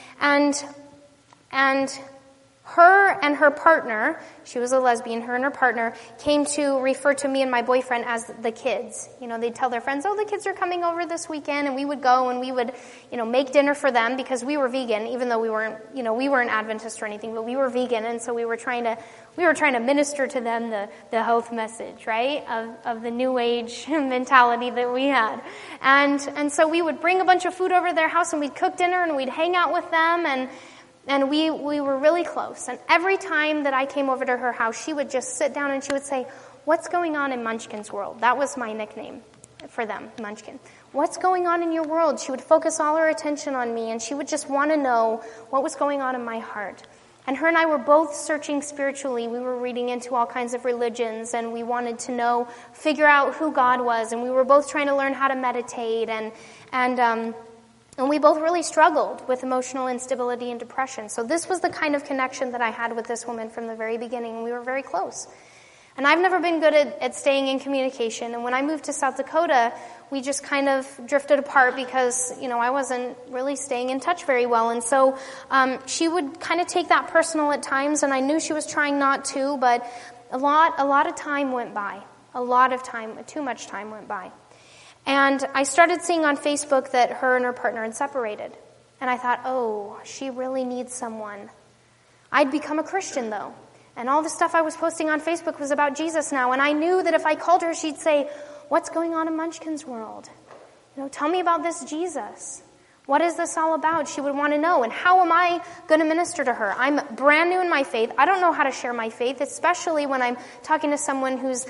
And her and her partner, she was a lesbian, her and her partner came to refer to me and my boyfriend as the kids. They'd tell their friends, "Oh, the kids are coming over this weekend," and we would go and we would, make dinner for them because we were vegan, even though we weren't Adventist or anything, but we were vegan, and so we were trying to minister to them the health message, right, of the new age mentality that we had. And so we would bring a bunch of food over to their house and we'd cook dinner and we'd hang out with them, and we were really close. And every time that I came over to her house, she would just sit down and she would say, "What's going on in Munchkin's world?" That was my nickname for them, Munchkin. "What's going on in your world?" She would focus all her attention on me, and she would just want to know what was going on in my heart. And her and I were both searching spiritually. We were reading into all kinds of religions, and we wanted to figure out who God was, and we were both trying to learn how to meditate, and we both really struggled with emotional instability and depression. So this was the kind of connection that I had with this woman from the very beginning, and we were very close. And I've never been good at staying in communication. And when I moved to South Dakota, we just kind of drifted apart because, I wasn't really staying in touch very well. And so she would kind of take that personal at times, and I knew she was trying not to, but a lot of time went by. A lot of time, too much time went by. And I started seeing on Facebook that her and her partner had separated. And I thought, oh, she really needs someone. I'd become a Christian, though. And all the stuff I was posting on Facebook was about Jesus now. And I knew that if I called her, she'd say, what's going on in Munchkin's world? Tell me about this Jesus. What is this all about? She would want to know. And how am I going to minister to her? I'm brand new in my faith. I don't know how to share my faith, especially when I'm talking to someone whose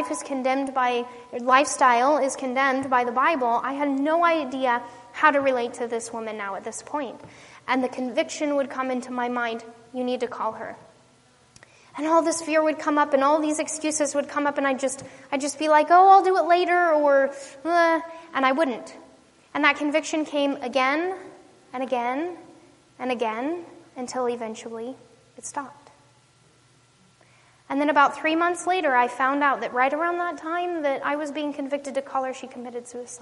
lifestyle is condemned by the Bible. I had no idea how to relate to this woman now at this point. And the conviction would come into my mind, you need to call her. And all this fear would come up, and all these excuses would come up, and I'd just be like, oh, I'll do it later, or, and I wouldn't. And that conviction came again, and again, and again, until eventually it stopped. And then about 3 months later, I found out that right around that time that I was being convicted to call her, she committed suicide.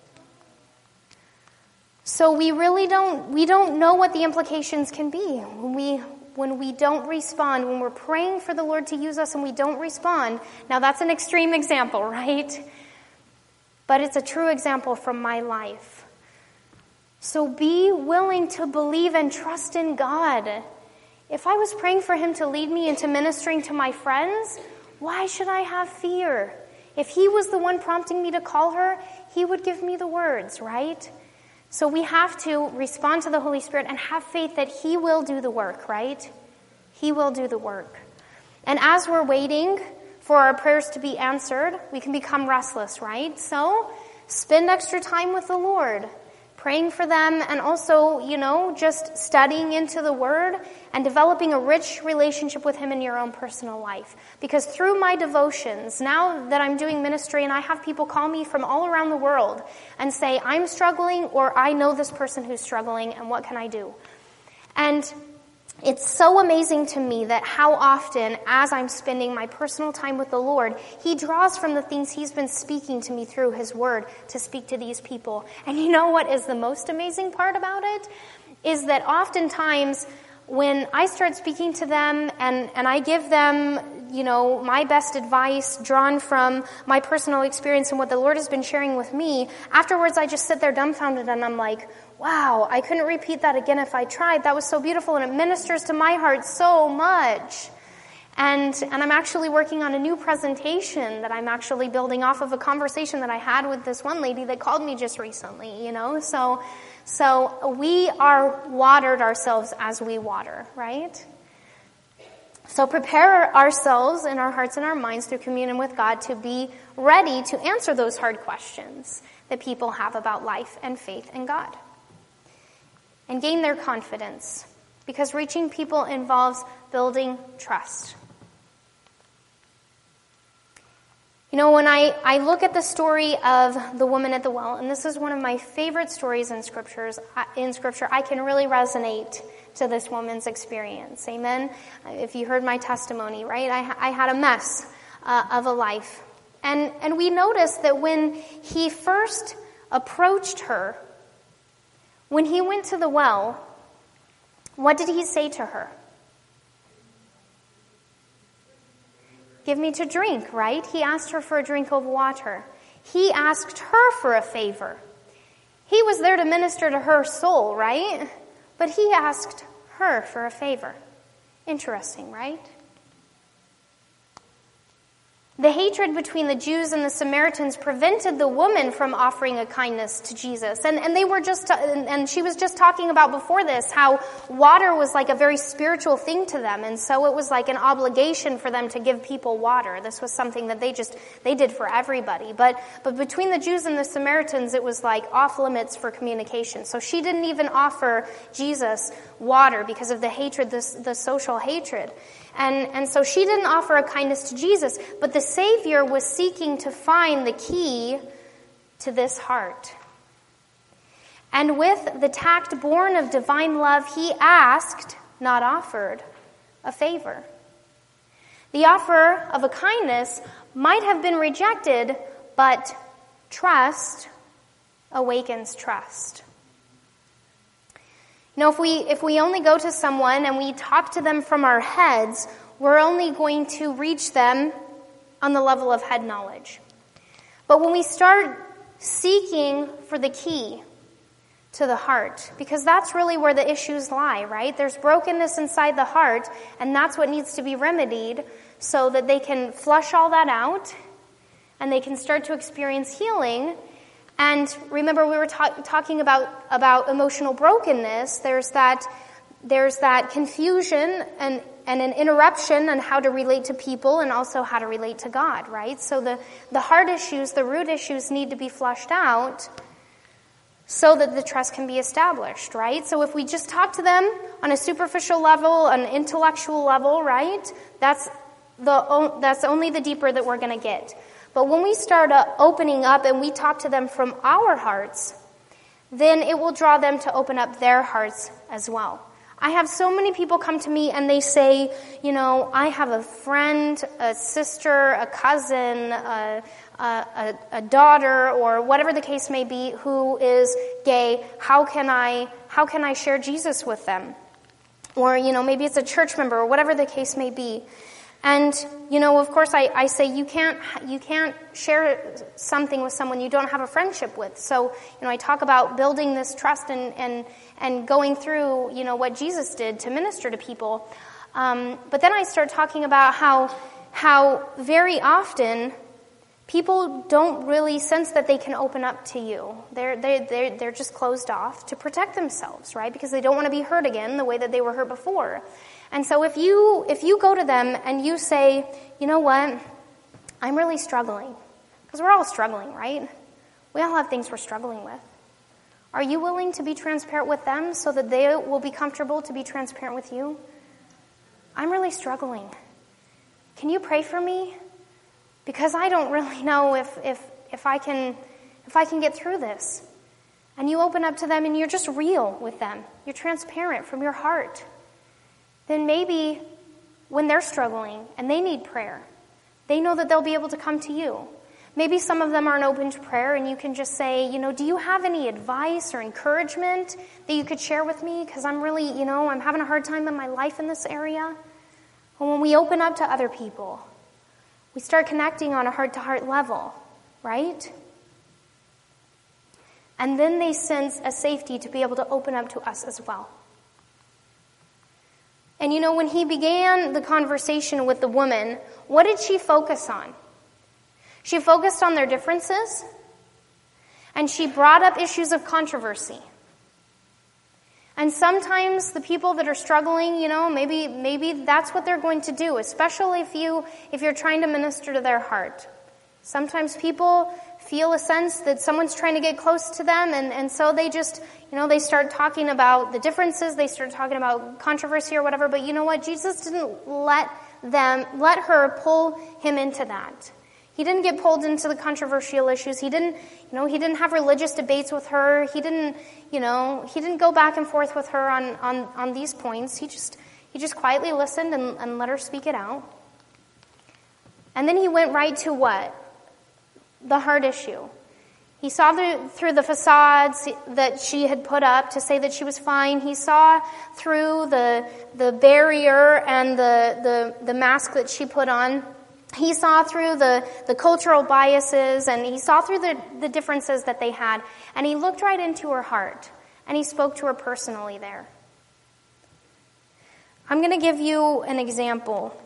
So we don't know what the implications can be when we don't respond, when we're praying for the Lord to use us and we don't respond. Now that's an extreme example, right? But it's a true example from my life. So be willing to believe and trust in God. If I was praying for him to lead me into ministering to my friends, why should I have fear? If he was the one prompting me to call her, he would give me the words, right? So we have to respond to the Holy Spirit and have faith that he will do the work, right? He will do the work. And as we're waiting for our prayers to be answered, we can become restless, right? So spend extra time with the Lord, praying for them, and also, just studying into the Word and developing a rich relationship with him in your own personal life. Because through my devotions, now that I'm doing ministry and I have people call me from all around the world and say, I'm struggling, or I know this person who's struggling, and what can I do? And it's so amazing to me that how often, as I'm spending my personal time with the Lord, he draws from the things he's been speaking to me through his word to speak to these people. And you know what is the most amazing part about it? Is that oftentimes when I start speaking to them and I give them, my best advice drawn from my personal experience and what the Lord has been sharing with me, afterwards I just sit there dumbfounded and I'm like, wow, I couldn't repeat that again if I tried. That was so beautiful, and it ministers to my heart so much. And I'm actually working on a new presentation that I'm actually building off of a conversation that I had with this one lady that called me just recently, So we are watered ourselves as we water, right? So prepare ourselves in our hearts and our minds through communion with God to be ready to answer those hard questions that people have about life and faith in God. And gain their confidence, because reaching people involves building trust. When I look at the story of the woman at the well, and this is one of my favorite stories in Scripture, I can really resonate to this woman's experience. Amen? If you heard my testimony, right? I had a mess of a life. And we noticed that when he first approached her, when he went to the well, what did he say to her? Give me to drink, right? He asked her for a drink of water. He asked her for a favor. He was there to minister to her soul, right? But he asked her for a favor. Interesting, right? The hatred between the Jews and the Samaritans prevented the woman from offering a kindness to Jesus. And they were and she was just talking about before this how water was like a very spiritual thing to them. And so it was like an obligation for them to give people water. This was something that they did for everybody. But between the Jews and the Samaritans, it was like off limits for communication. So she didn't even offer Jesus water because of the hatred, the social hatred. And so she didn't offer a kindness to Jesus, but the Savior was seeking to find the key to this heart. And with the tact born of divine love, he asked, not offered, a favor. The offer of a kindness might have been rejected, but trust awakens trust. If we only go to someone and we talk to them from our heads, we're only going to reach them on the level of head knowledge. But when we start seeking for the key to the heart, because that's really where the issues lie, right? There's brokenness inside the heart, and that's what needs to be remedied so that they can flush all that out and they can start to experience healing. And remember, we were talking about emotional brokenness. There's that confusion and an interruption on how to relate to people and also how to relate to God, right? So the heart issues, the root issues need to be flushed out so that the trust can be established, right? So if we just talk to them on a superficial level, an intellectual level, right, that's only the deeper that we're going to get. But when we start opening up and we talk to them from our hearts, then it will draw them to open up their hearts as well. I have so many people come to me and they say, I have a friend, a sister, a cousin, a daughter, or whatever the case may be, who is gay. How can I share Jesus with them? Or, maybe it's a church member or whatever the case may be. And, of course, I say you can't share something with someone you don't have a friendship with. So, I talk about building this trust and going through, what Jesus did to minister to people. But then I start talking about how very often people don't really sense that they can open up to you. They're just closed off to protect themselves, right? Because they don't want to be hurt again the way that they were hurt before. And so if you go to them and you say, you know what, I'm really struggling, because we're all struggling, right? We all have things we're struggling with. Are you willing to be transparent with them so that they will be comfortable to be transparent with you? I'm really struggling. Can you pray for me? Because I don't really know if I can get through this. And you open up to them and you're just real with them. You're transparent from your heart. Then maybe when they're struggling and they need prayer, they know that they'll be able to come to you. Maybe some of them aren't open to prayer and you can just say, do you have any advice or encouragement that you could share with me? Because I'm really, I'm having a hard time in my life in this area. And when we open up to other people, we start connecting on a heart-to-heart level, right? And then they sense a safety to be able to open up to us as well. And when he began the conversation with the woman, what did she focus on? She focused on their differences, and she brought up issues of controversy. And sometimes the people that are struggling, maybe that's what they're going to do, especially if you're trying to minister to their heart. Sometimes people feel a sense that someone's trying to get close to them, and so they just, they start talking about the differences, they start talking about controversy or whatever, but you know what? Jesus didn't let her pull him into that. He didn't get pulled into the controversial issues. He didn't have religious debates with her. He didn't go back and forth with her on these points. He just quietly listened and let her speak it out. And then he went right to what? The heart issue. He saw through the facades that she had put up to say that she was fine. He saw through the barrier and the mask that she put on. He saw through the cultural biases, and he saw through the differences that they had. And he looked right into her heart, and he spoke to her personally there. I'm going to give you an example.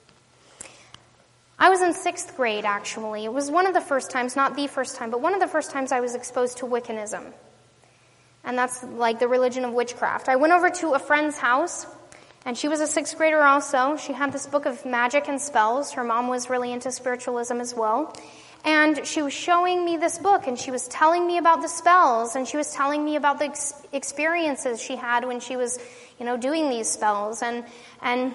I was in 6th grade, actually. It was one of the first times, not the first time, but one of the first times I was exposed to Wiccanism. And that's like the religion of witchcraft. I went over to a friend's house, and she was a 6th grader also. She had this book of magic and spells. Her mom was really into spiritualism as well. And she was showing me this book, and she was telling me about the spells, and she was telling me about the experiences she had when she was, doing these spells. And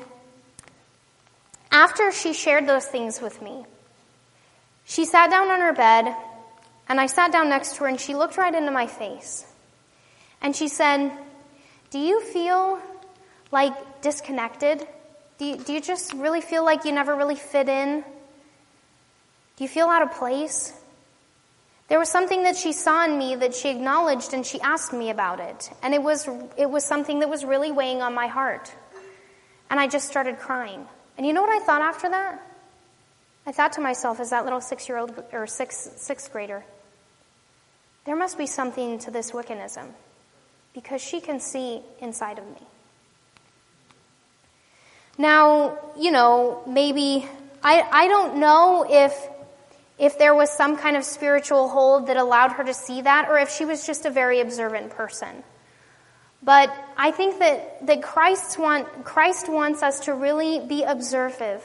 after she shared those things with me, she sat down on her bed, and I sat down next to her, and she looked right into my face. And she said, "Do you feel like disconnected? Do you just really feel like you never really fit in? Do you feel out of place?" There was something that she saw in me that she acknowledged, and she asked me about it. And it was something that was really weighing on my heart. And I just started crying. And you know what I thought after that? I thought to myself, as that little 6-year-old or sixth grader, there must be something to this Wiccanism. because she can see inside of me. Now, maybe, I don't know if there was some kind of spiritual hold that allowed her to see that, or if she was just a very observant person. But I think that Christ wants us to really be observative,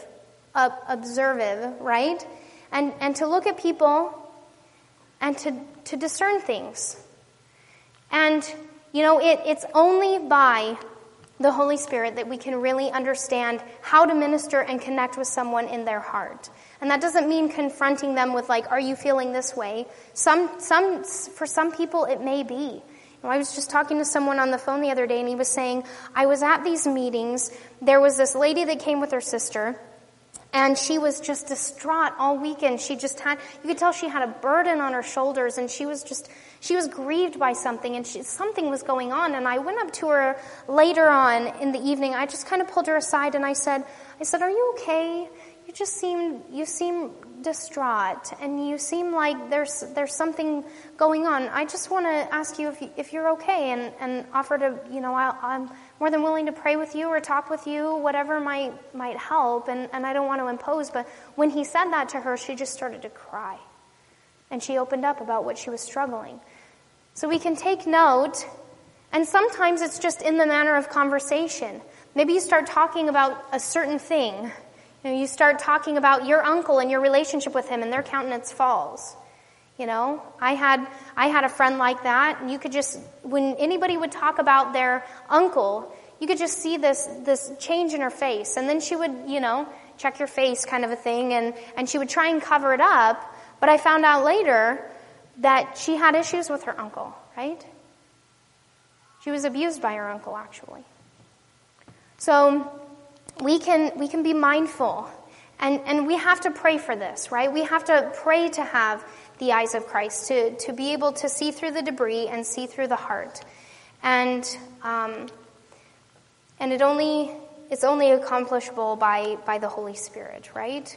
right? And to look at people and to discern things. And, it's only by the Holy Spirit that we can really understand how to minister and connect with someone in their heart. And that doesn't mean confronting them with are you feeling this way? For some people it may be. I was just talking to someone on the phone the other day, and he was saying, I was at these meetings. There was this lady that came with her sister, and she was just distraught all weekend. You could tell she had a burden on her shoulders, and she was grieved by something, and something was going on. And I went up to her later on in the evening. I just kind of pulled her aside, and I said, are you okay? You seem distraught, and you seem like there's something going on. I just want to ask you if you're okay, and offer to, I'm more than willing to pray with you or talk with you, whatever might help, and I don't want to impose. But when he said that to her, she just started to cry, and she opened up about what she was struggling. So we can take note, and sometimes it's just in the manner of conversation. Maybe you start talking about a certain thing. You start talking about your uncle and your relationship with him, and their countenance falls. I had a friend like that, and you could just, when anybody would talk about their uncle, you could just see this change in her face. And then she would, check your face kind of a thing, and she would try and cover it up. But I found out later that she had issues with her uncle, right? She was abused by her uncle, actually. So we can be mindful, and we have to pray for this, right? We have to pray to have the eyes of Christ, to be able to see through the debris and see through the heart. And it's only accomplishable by the Holy Spirit, right?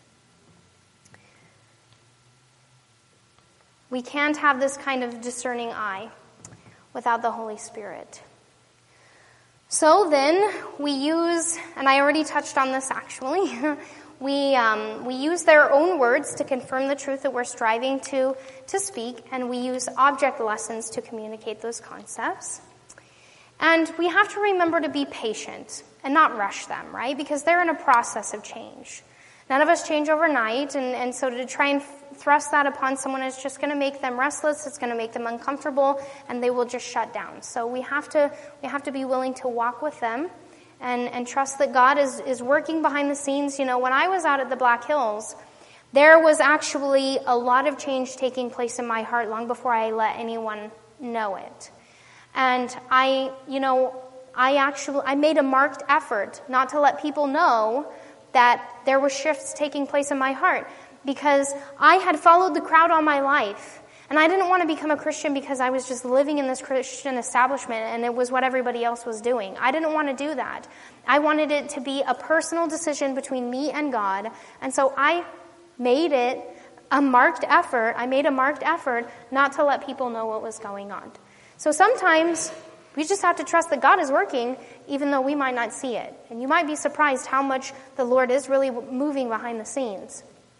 We can't have this kind of discerning eye without the Holy Spirit. So then we use, and I already touched on this actually, we use their own words to confirm the truth that we're striving to speak, and we use object lessons to communicate those concepts. And we have to remember to be patient and not rush them, right? Because they're in a process of change. None of us change overnight, and so to try and thrust that upon someone is just going to make them restless, it's going to make them uncomfortable, and they will just shut down. So we have to be willing to walk with them and trust that God is working behind the scenes. When I was out at the Black Hills, there was actually a lot of change taking place in my heart long before I let anyone know it. And I made a marked effort not to let people know that there were shifts taking place in my heart, because I had followed the crowd all my life. And I didn't want to become a Christian because I was just living in this Christian establishment and it was what everybody else was doing. I didn't want to do that. I wanted it to be a personal decision between me and God. And so I made it a marked effort. I made a marked effort not to let people know what was going on. So sometimes we just have to trust that God is working, even though we might not see it. And you might be surprised how much the Lord is really moving behind the scenes.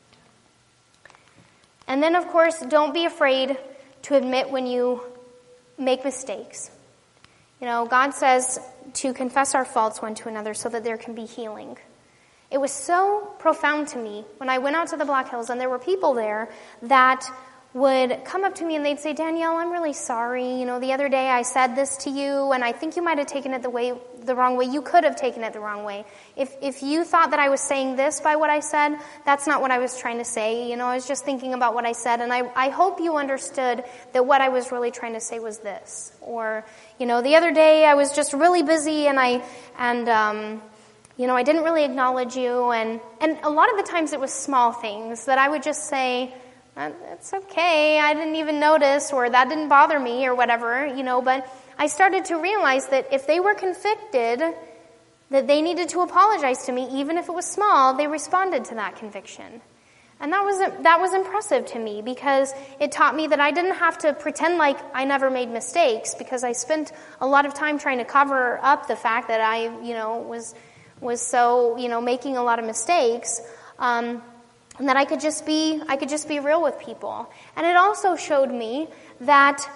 And then, of course, don't be afraid to admit when you make mistakes. God says to confess our faults one to another so that there can be healing. It was so profound to me when I went out to the Black Hills and there were people there that would come up to me and they'd say, Danielle, I'm really sorry. The other day I said this to you and I think you might have taken it the wrong way. You could have taken it the wrong way. If you thought that I was saying this by what I said, that's not what I was trying to say. I was just thinking about what I said, and I hope you understood that what I was really trying to say was this. Or, the other day I was just really busy and I didn't really acknowledge you. And a lot of the times it was small things that I would just say, it's okay, I didn't even notice, or that didn't bother me, or whatever, but I started to realize that if they were convicted, that they needed to apologize to me, even if it was small, they responded to that conviction. And that was impressive to me, because it taught me that I didn't have to pretend like I never made mistakes, because I spent a lot of time trying to cover up the fact that I, was so, making a lot of mistakes, and that I could just be real with people. And it also showed me that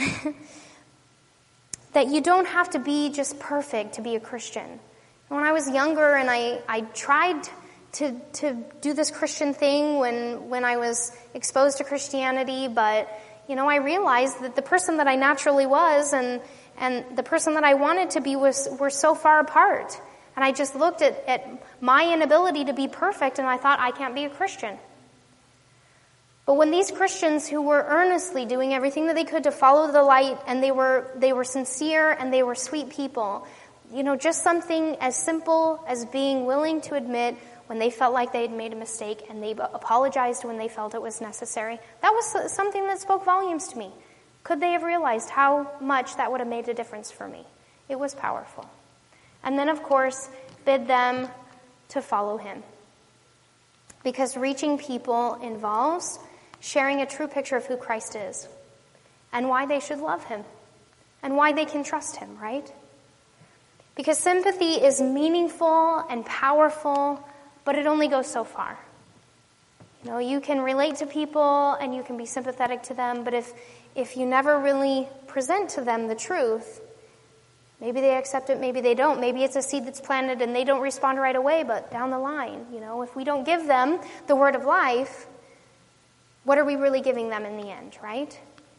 that you don't have to be just perfect to be a Christian. When I was younger and I tried to do this Christian thing when I was exposed to Christianity, but, I realized that the person that I naturally was and the person that I wanted to be were so far apart. And I just looked at my inability to be perfect, and I thought, I can't be a Christian. But when these Christians who were earnestly doing everything that they could to follow the light, and they were sincere and they were sweet people, just something as simple as being willing to admit when they felt like they had made a mistake, and they apologized when they felt it was necessary, that was something that spoke volumes to me. Could they have realized how much that would have made a difference for me? It was powerful. And then, of course, bid them to follow him. Because reaching people involves sharing a true picture of who Christ is and why they should love him and why they can trust him, right? Because sympathy is meaningful and powerful, but it only goes so far. You can relate to people and you can be sympathetic to them, but if you never really present to them the truth, maybe they accept it, maybe they don't. Maybe it's a seed that's planted and they don't respond right away, but down the line, if we don't give them the word of life, what are we really giving them in the end, right?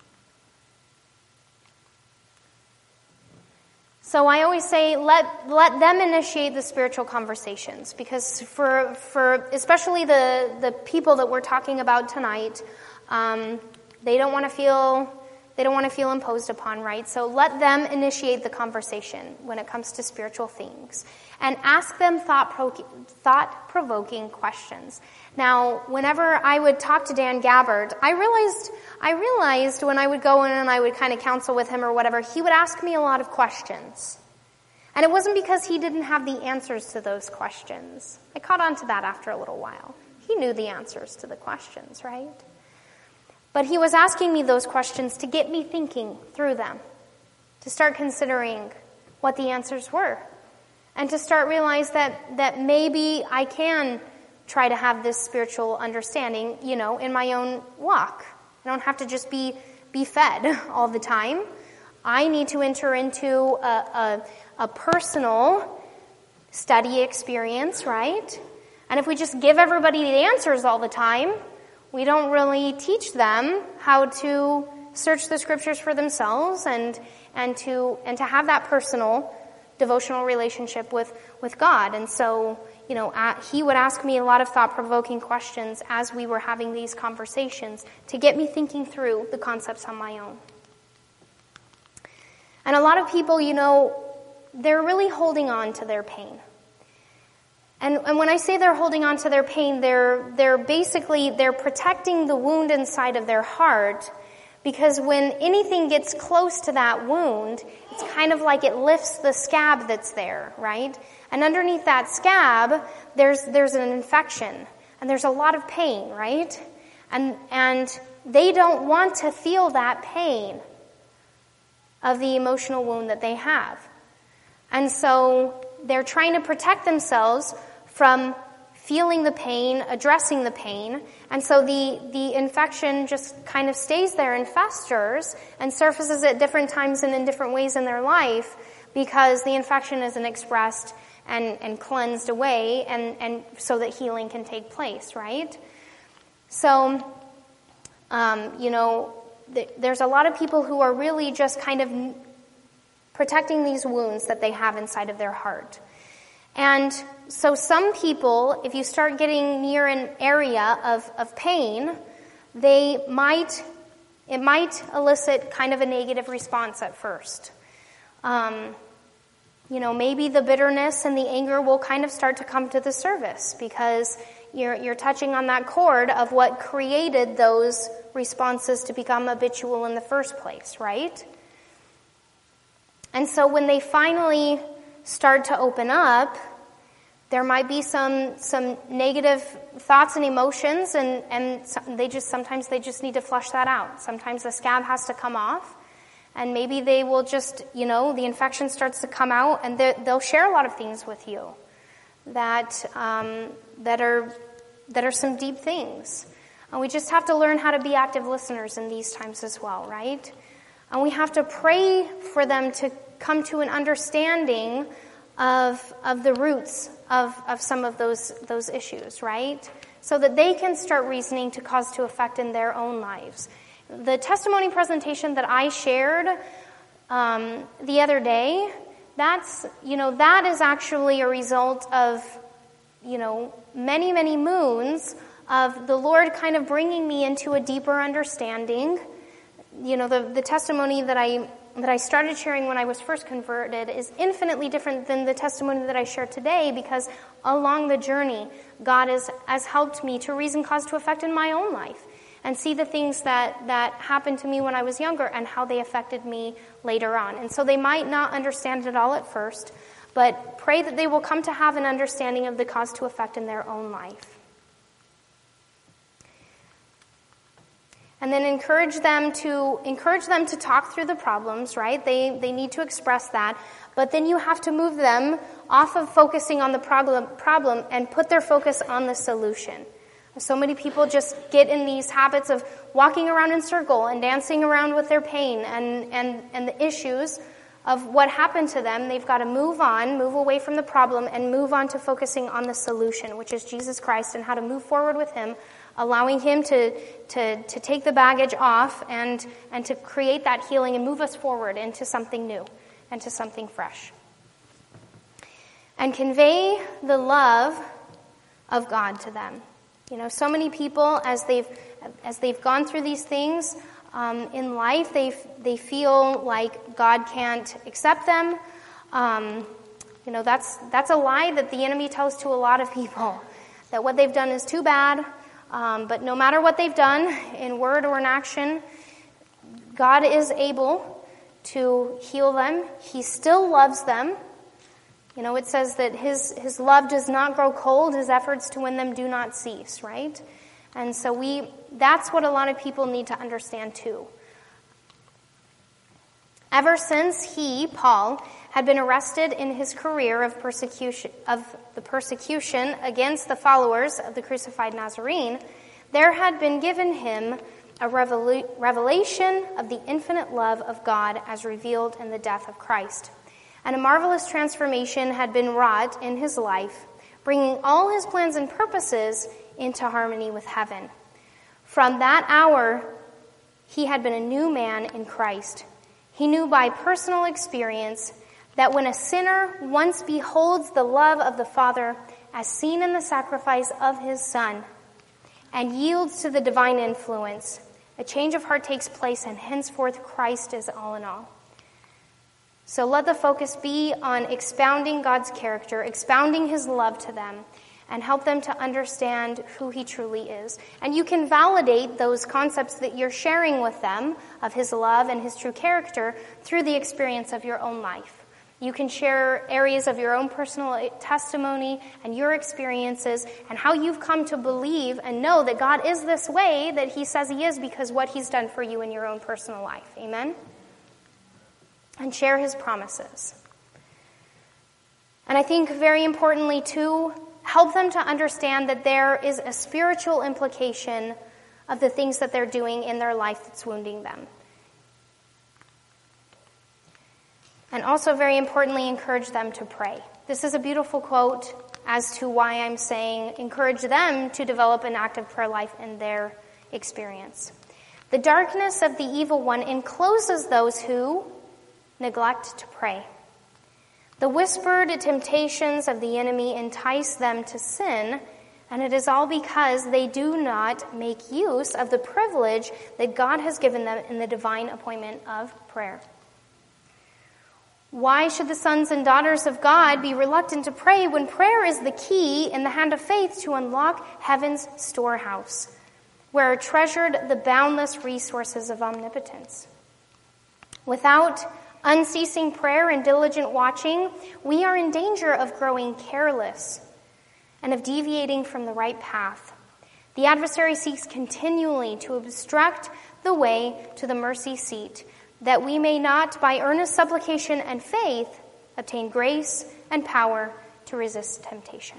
So I always say, let them initiate the spiritual conversations, because for especially the people that we're talking about tonight, they don't want to feel imposed upon, right? So let them initiate the conversation when it comes to spiritual things, and ask them thought-provoking questions. Now, whenever I would talk to Dan Gabbard, I realized when I would go in and I would kind of counsel with him or whatever, he would ask me a lot of questions. And it wasn't because he didn't have the answers to those questions. I caught on to that after a little while. He knew the answers to the questions, right? But he was asking me those questions to get me thinking through them, to start considering what the answers were, and to start realize that maybe I can try to have this spiritual understanding, in my own walk. I don't have to just be fed all the time. I need to enter into a personal study experience, right? And if we just give everybody the answers all the time, we don't really teach them how to search the scriptures for themselves and to have that personal devotional relationship with God. And so, he would ask me a lot of thought-provoking questions as we were having these conversations to get me thinking through the concepts on my own. And a lot of people, they're really holding on to their pain. And when I say they're holding on to their pain, they're protecting the wound inside of their heart, because when anything gets close to that wound, it's kind of like it lifts the scab that's there, right? And underneath that scab, there's an infection, and there's a lot of pain, right? And they don't want to feel that pain of the emotional wound that they have. And so they're trying to protect themselves from feeling the pain, addressing the pain, and so the infection just kind of stays there and festers and surfaces at different times and in different ways in their life, because the infection isn't expressed and cleansed away, and so that healing can take place, right? So, there's a lot of people who are really just kind of protecting these wounds that they have inside of their heart. And so some people, if you start getting near an area of pain, it might elicit kind of a negative response at first. Maybe the bitterness and the anger will kind of start to come to the surface, because you're touching on that chord of what created those responses to become habitual in the first place, right? And so when they finally start to open up, There might be some negative thoughts and emotions, and sometimes they just need to flush that out. Sometimes the scab has to come off, and maybe they will just, the infection starts to come out, and they'll share a lot of things with you that are some deep things. And we just have to learn how to be active listeners in these times as well, right? And we have to pray for them to come to an understanding of the roots of some of those issues, right? So that they can start reasoning to cause to effect in their own lives. The testimony presentation that I shared the other day, that is actually a result of, many, many moons of the Lord kind of bringing me into a deeper understanding. The testimony that I started sharing when I was first converted is infinitely different than the testimony that I share today, because along the journey, God has helped me to reason cause to effect in my own life and see the things that happened to me when I was younger and how they affected me later on. And so they might not understand it all at first, but pray that they will come to have an understanding of the cause to effect in their own life. And then encourage them to talk through the problems, right? They need to express that. But then you have to move them off of focusing on the problem and put their focus on the solution. So many people just get in these habits of walking around in circle and dancing around with their pain and the issues of what happened to them. They've got to move away from the problem and move on to focusing on the solution, which is Jesus Christ, and how to move forward with Him, allowing Him to take the baggage off and to create that healing and move us forward into something new and to something fresh. And convey the love of God to them. So many people, as they've gone through these things in life, they feel like God can't accept them. That's a lie that the enemy tells to a lot of people, that what they've done is too bad. But no matter what they've done, in word or in action, God is able to heal them. He still loves them. It says that His love does not grow cold. His efforts to win them do not cease, right? And so that's what a lot of people need to understand too. Ever since Paul, had been arrested in his career of the persecution against the followers of the crucified Nazarene, there had been given him a revelation of the infinite love of God as revealed in the death of Christ. And a marvelous transformation had been wrought in his life, bringing all his plans and purposes into harmony with heaven. From that hour, he had been a new man in Christ. He knew by personal experience that when a sinner once beholds the love of the Father as seen in the sacrifice of His Son and yields to the divine influence, a change of heart takes place, and henceforth Christ is all in all. So let the focus be on expounding God's character, expounding His love to them, and help them to understand who He truly is. And you can validate those concepts that you're sharing with them of His love and His true character through the experience of your own life. You can share areas of your own personal testimony and your experiences and how you've come to believe and know that God is this way that He says He is because what He's done for you in your own personal life. Amen? And share His promises. And I think very importantly too, help them to understand that there is a spiritual implication of the things that they're doing in their life that's wounding them. And also very importantly, encourage them to pray. This is a beautiful quote as to why I'm saying encourage them to develop an active prayer life in their experience. The darkness of the evil one encloses those who neglect to pray. The whispered temptations of the enemy entice them to sin, and it is all because they do not make use of the privilege that God has given them in the divine appointment of prayer. Why should the sons and daughters of God be reluctant to pray when prayer is the key in the hand of faith to unlock heaven's storehouse, where are treasured the boundless resources of omnipotence? Without unceasing prayer and diligent watching, we are in danger of growing careless, and of deviating from the right path. The adversary seeks continually to obstruct the way to the mercy seat, that we may not, by earnest supplication and faith, obtain grace and power to resist temptation.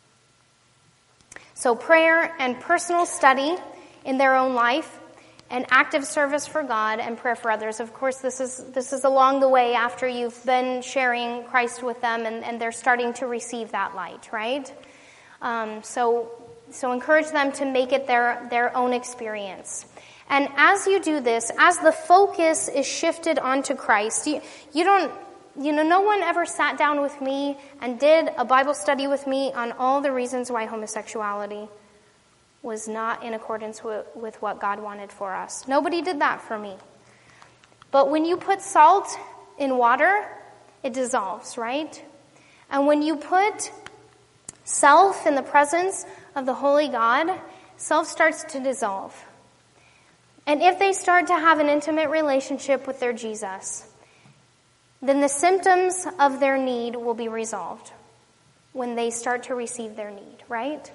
So prayer and personal study in their own life, and active service for God and prayer for others. Of course, this is along the way after you've been sharing Christ with them and they're starting to receive that light, right? So encourage them to make it their own experience. And as you do this, as the focus is shifted onto Christ, no one ever sat down with me and did a Bible study with me on all the reasons why homosexuality was not in accordance with what God wanted for us. Nobody did that for me. But when you put salt in water, it dissolves, right? And when you put self in the presence of the Holy God, self starts to dissolve. And if they start to have an intimate relationship with their Jesus, then the symptoms of their need will be resolved when they start to receive their need, right?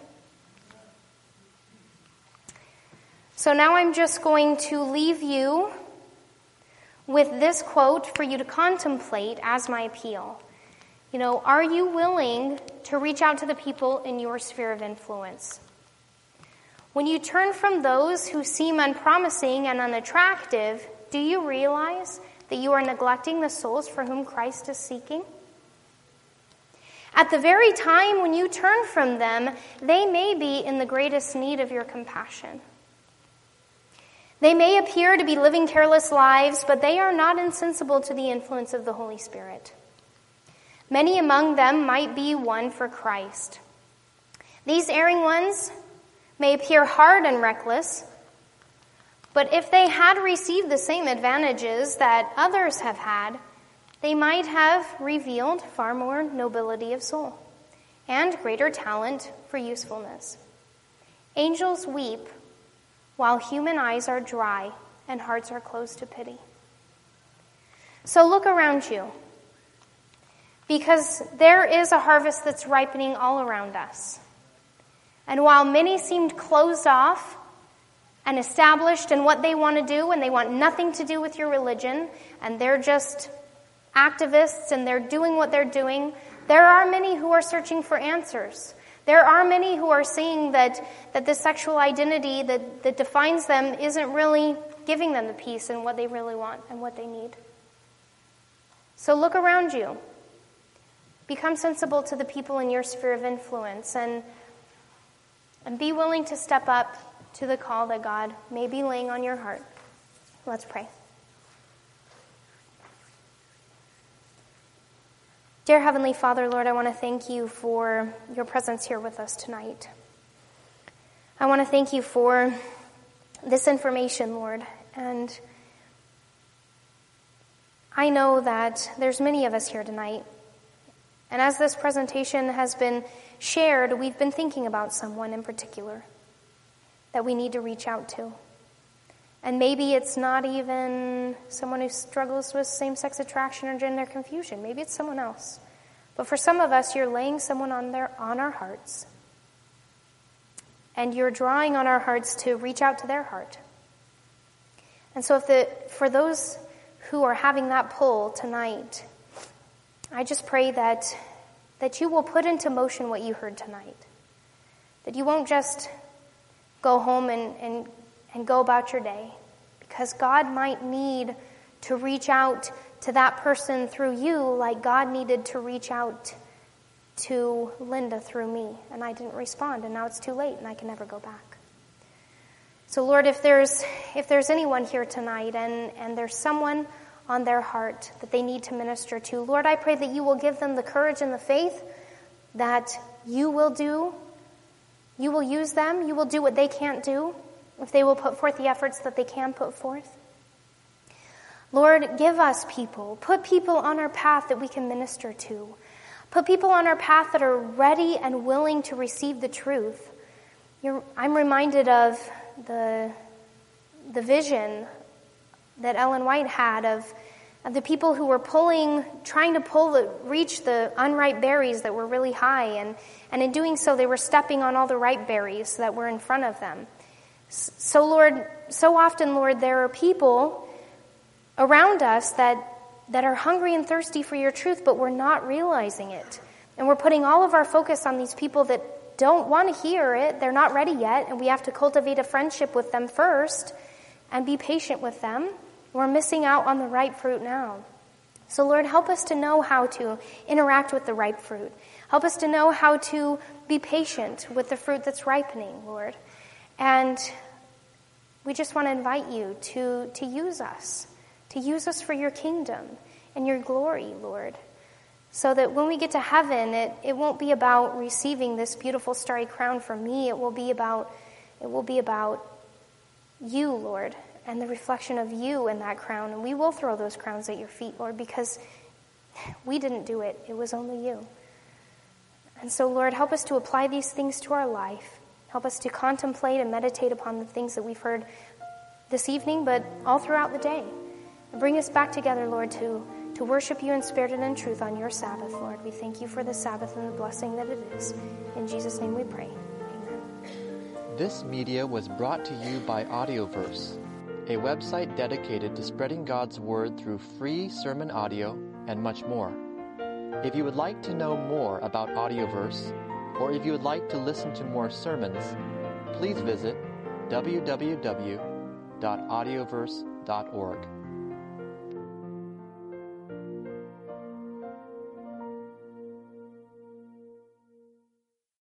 So now I'm just going to leave you with this quote for you to contemplate as my appeal. Are you willing to reach out to the people in your sphere of influence? When you turn from those who seem unpromising and unattractive, do you realize that you are neglecting the souls for whom Christ is seeking? At the very time when you turn from them, they may be in the greatest need of your compassion. They may appear to be living careless lives, but they are not insensible to the influence of the Holy Spirit. Many among them might be won for Christ. These erring ones may appear hard and reckless, but if they had received the same advantages that others have had, they might have revealed far more nobility of soul and greater talent for usefulness. Angels weep while human eyes are dry and hearts are closed to pity. So look around you, because there is a harvest that's ripening all around us. And while many seemed closed off and established in what they want to do, and they want nothing to do with your religion, and they're just activists and they're doing what they're doing, there are many who are searching for answers. There are many who are seeing that the sexual identity that defines them isn't really giving them the peace and what they really want and what they need. So look around you. Become sensible to the people in your sphere of influence and be willing to step up to the call that God may be laying on your heart. Let's pray. Dear Heavenly Father, Lord, I want to thank you for your presence here with us tonight. I want to thank you for this information, Lord. And I know that there's many of us here tonight. And as this presentation has been shared, we've been thinking about someone in particular that we need to reach out to. And maybe it's not even someone who struggles with same-sex attraction or gender confusion. Maybe it's someone else. But for some of us, you're laying someone on our hearts. And you're drawing on our hearts to reach out to their heart. And so for those who are having that pull tonight, I just pray that you will put into motion what you heard tonight. That you won't just go home and go about your day, because God might need to reach out to that person through you like God needed to reach out to Linda through me, and I didn't respond, and now it's too late and I can never go back. So Lord, if there's anyone here tonight and there's someone on their heart that they need to minister to, Lord, I pray that you will give them the courage and the faith that you will use them, you will do what they can't do, if they will put forth the efforts that they can put forth. Lord, give us people. Put people on our path that we can minister to. Put people on our path that are ready and willing to receive the truth. I'm reminded of the vision that Ellen White had of The people who were trying to reach the unripe berries that were really high, and in doing so, they were stepping on all the ripe berries that were in front of them. So, Lord, so often, Lord, there are people around us that are hungry and thirsty for your truth, but we're not realizing it. And we're putting all of our focus on these people that don't want to hear it. They're not ready yet, and we have to cultivate a friendship with them first and be patient with them. We're missing out on the ripe fruit now. So, Lord, help us to know how to interact with the ripe fruit. Help us to know how to be patient with the fruit that's ripening, Lord. And we just want to invite you to use us for your kingdom and your glory, Lord, so that when we get to heaven, it won't be about receiving this beautiful starry crown from me. It will be about you, Lord, and the reflection of you in that crown. And we will throw those crowns at your feet, Lord, because we didn't do it. It was only you. And so, Lord, help us to apply these things to our life. Help us to contemplate and meditate upon the things that we've heard this evening, but all throughout the day. And bring us back together, Lord, to worship you in spirit and in truth on your Sabbath, Lord. We thank you for the Sabbath and the blessing that it is. In Jesus' name we pray. Amen. This media was brought to you by Audioverse, a website dedicated to spreading God's word through free sermon audio and much more. If you would like to know more about Audioverse, or if you would like to listen to more sermons, please visit www.audioverse.org.